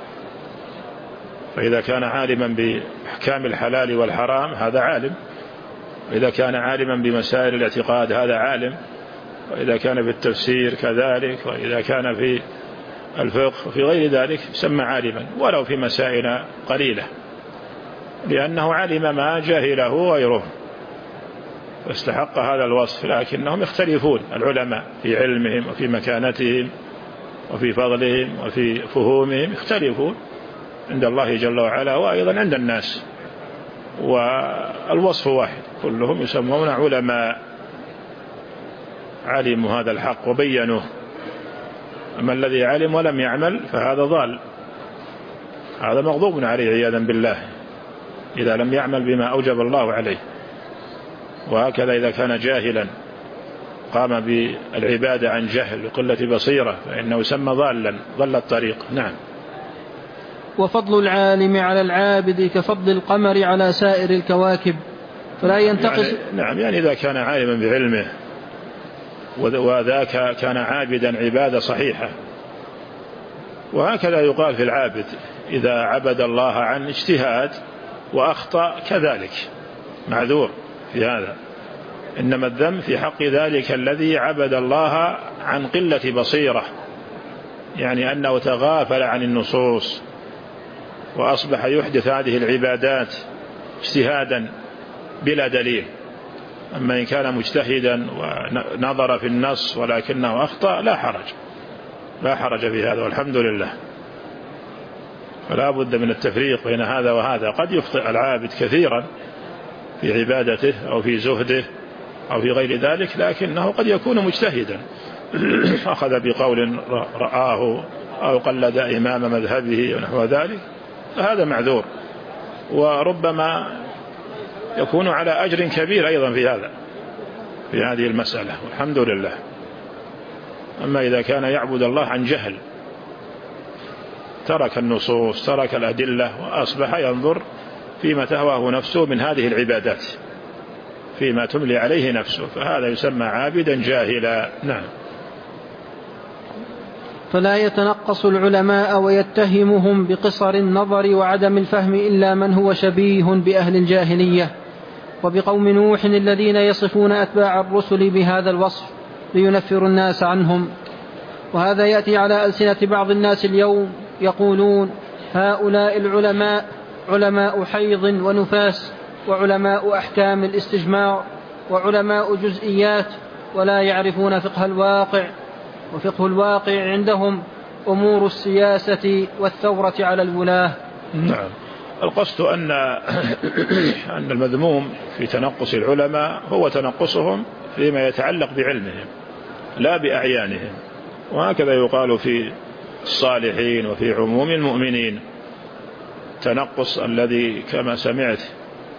B: فإذا كان عالما بأحكام الحلال والحرام هذا عالم، وإذا كان عالما بمسائل الاعتقاد هذا عالم، وإذا كان في التفسير كذلك، وإذا كان في الفقه وفي غير ذلك يسمى عالما، ولو في مسائل قليلة، لأنه علم ما جهله غيره واستحق هذا الوصف. لكنهم يختلفون العلماء في علمهم وفي مكانتهم وفي فضلهم وفي فهومهم، يختلفون عند الله جل وعلا وأيضا عند الناس، والوصف واحد، كلهم يسمون علماء علموا هذا الحق وبينوه. أما الذي علم ولم يعمل فهذا ضال، هذا مغضوب عليه عياذا بالله إذا لم يعمل بما أوجب الله عليه. وهكذا إذا كان جاهلا قام بالعبادة عن جهل وقلة بصيرة فإنه يسمى ضالا، ضل الطريق. نعم.
A: وفضل العالم على العابد كفضل القمر على سائر الكواكب، فلا ينتقص.
B: يعني إذا كان عالما بعلمه وذاك كان عابدا عبادة صحيحة. وهكذا يقال في العابد إذا عبد الله عن اجتهاد وأخطأ كذلك معذور في هذا، إنما الذنب في حق ذلك الذي عبد الله عن قلة بصيرة، يعني أنه تغافل عن النصوص وأصبح يحدث هذه العبادات اجتهادا بلا دليل. أما إن كان مجتهدا ونظر في النص ولكنه أخطأ لا حرج في هذا، والحمد لله. فلا بد من التفريق بين هذا وهذا. قد يخطئ العابد كثيرا في عبادته أو في زهده أو في غير ذلك، لكنه قد يكون مجتهدا أخذ بقول رآه أو قلد إمام مذهبه ونحو ذلك، فهذا معذور، وربما يكون على أجر كبير أيضا في هذه المسألة، والحمد لله. أما إذا كان يعبد الله عن جهل، ترك النصوص، ترك الأدلة، وأصبح ينظر فيما تهواه نفسه من هذه العبادات، فيما تملي عليه نفسه، فهذا يسمى عابدا جاهلا. نعم.
A: فلا يتنقص العلماء ويتهمهم بقصر النظر وعدم الفهم إلا من هو شبيه بأهل الجاهلية وبقوم نوح الذين يصفون أتباع الرسل بهذا الوصف لينفروا الناس عنهم. وهذا يأتي على ألسنة بعض الناس اليوم، يقولون هؤلاء العلماء علماء حيض ونفاس، وعلماء أحكام الاستجمار، وعلماء جزئيات، ولا يعرفون فقه الواقع، وفقه الواقع عندهم أمور السياسة والثورة على الولاة.
B: نعم. القصد أن المذموم في تنقص العلماء هو تنقصهم فيما يتعلق بعلمهم لا بأعيانهم. وهكذا يقال في الصالحين وفي عموم المؤمنين. تنقص الذي كما سمعت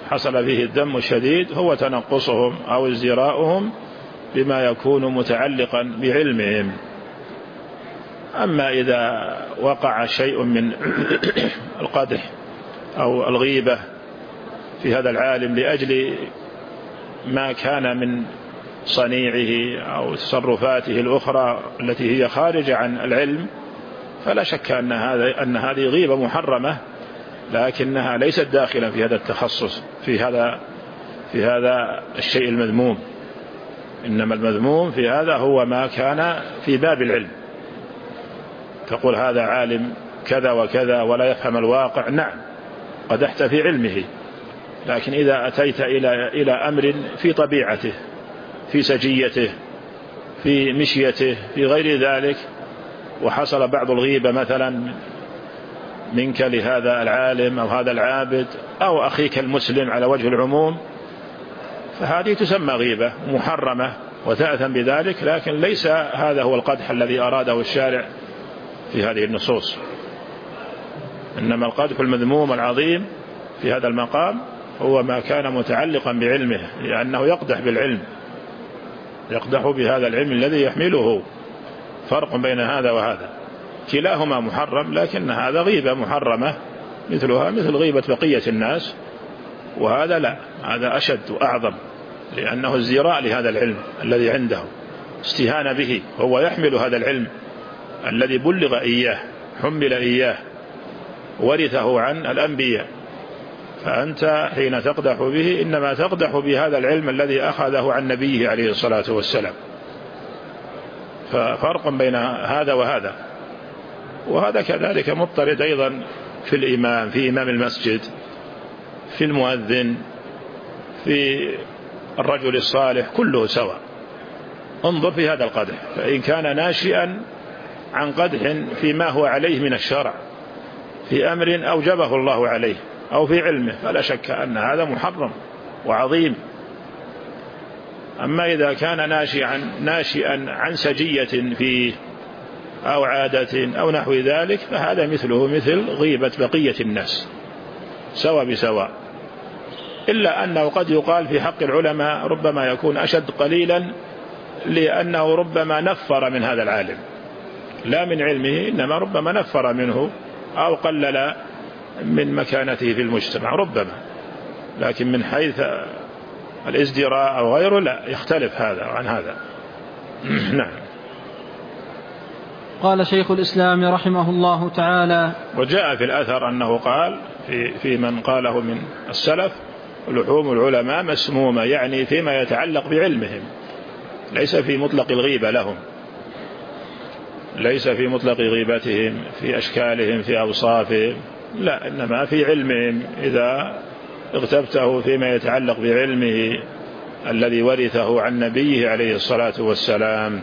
B: حصل فيه الذم الشديد هو تنقصهم أو ازدراؤهم بما يكون متعلقا بعلمهم. أما إذا وقع شيء من القدح أو الغيبة في هذا العالم لأجل ما كان من صنيعه أو تصرفاته الأخرى التي هي خارجة عن العلم، فلا شك أن هذه غيبة محرمة، لكنها ليست داخلة في هذا التخصص في هذا الشيء المذموم. إنما المذموم في هذا هو ما كان في باب العلم. تقول هذا عالم كذا وكذا ولا يفهم الواقع، نعم قدحت في علمه، لكن إذا أتيت إلى أمر في طبيعته، في سجيته، في مشيته، في غير ذلك، وحصل بعض الغيبة مثلا منك لهذا العالم أو هذا العابد أو أخيك المسلم على وجه العموم، فهذه تسمى غيبة محرمة وتأثم بذلك، لكن ليس هذا هو القدح الذي أراده الشارع في هذه النصوص. إنما القدح المذموم العظيم في هذا المقام هو ما كان متعلقا بعلمه، لأنه يقدح بالعلم، يقدح بهذا العلم الذي يحمله. فرق بين هذا وهذا، كلاهما محرم، لكن هذا غيبة محرمة مثلها مثل غيبة بقية الناس، وهذا لا، هذا أشد وأعظم، لأنه ازدراء لهذا العلم الذي عنده، استهان به، هو يحمل هذا العلم الذي بلغ إياه، حمل إياه، ورثه عن الأنبياء، فأنت حين تقدح به إنما تقدح بهذا العلم الذي أخذه عن نبيه عليه الصلاة والسلام. ففرق بين هذا وهذا. وهذا كذلك مضطرد أيضا في الإمام، في إمام المسجد، في المؤذن، في الرجل الصالح، كله سواء. انظر في هذا القدح، فإن كان ناشئا عن قدح فيما هو عليه من الشرع، في أمر أوجبه الله عليه أو في علمه، فلا شك أن هذا محرم وعظيم. أما إذا كان ناشئا عن سجية فيه أو عادة أو نحو ذلك، فهذا مثله مثل غيبة بقية الناس سواء بسواء، إلا أنه قد يقال في حق العلماء ربما يكون أشد قليلا، لأنه ربما نفر من هذا العالم، لا من علمه، إنما ربما نفر منه أو قلل من مكانته في المجتمع ربما، لكن من حيث الازدراء أو غيره لا، يختلف هذا عن هذا. نعم.
A: قال شيخ الإسلام رحمه الله تعالى:
B: وجاء في الأثر أنه قال في من قاله من السلف: لحوم العلماء مسمومة، يعني فيما يتعلق بعلمهم، ليس في مطلق الغيبة لهم، ليس في مطلق غيبتهم، في أشكالهم، في أوصافهم، لا، إنما في علمهم. إذا اغتبته فيما يتعلق بعلمه الذي ورثه عن نبيه عليه الصلاة والسلام.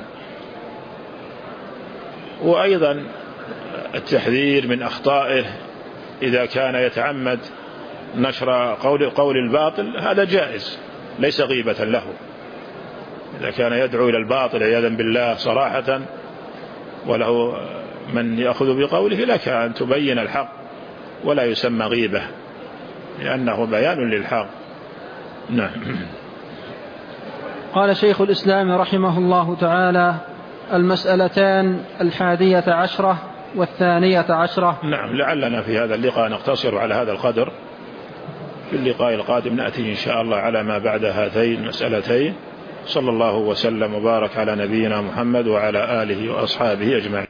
B: وأيضا التحذير من أخطائه إذا كان يتعمد نشر قول الباطل، هذا جائز، ليس غيبة له. إذا كان يدعو إلى الباطل عياذا بالله صراحة وله من يأخذ بقوله، لك أن تبين الحق ولا يسمى غيبة، لأنه بيان للحق. نعم.
A: قال شيخ الإسلام رحمه الله تعالى: المسألتان 11 و12.
B: نعم. لعلنا في هذا اللقاء نقتصر على هذا القدر، في اللقاء القادم نأتي إن شاء الله على ما بعد هاتين المسألتين. صلى الله وسلم وبارك على نبينا محمد وعلى آله وأصحابه أجمعين.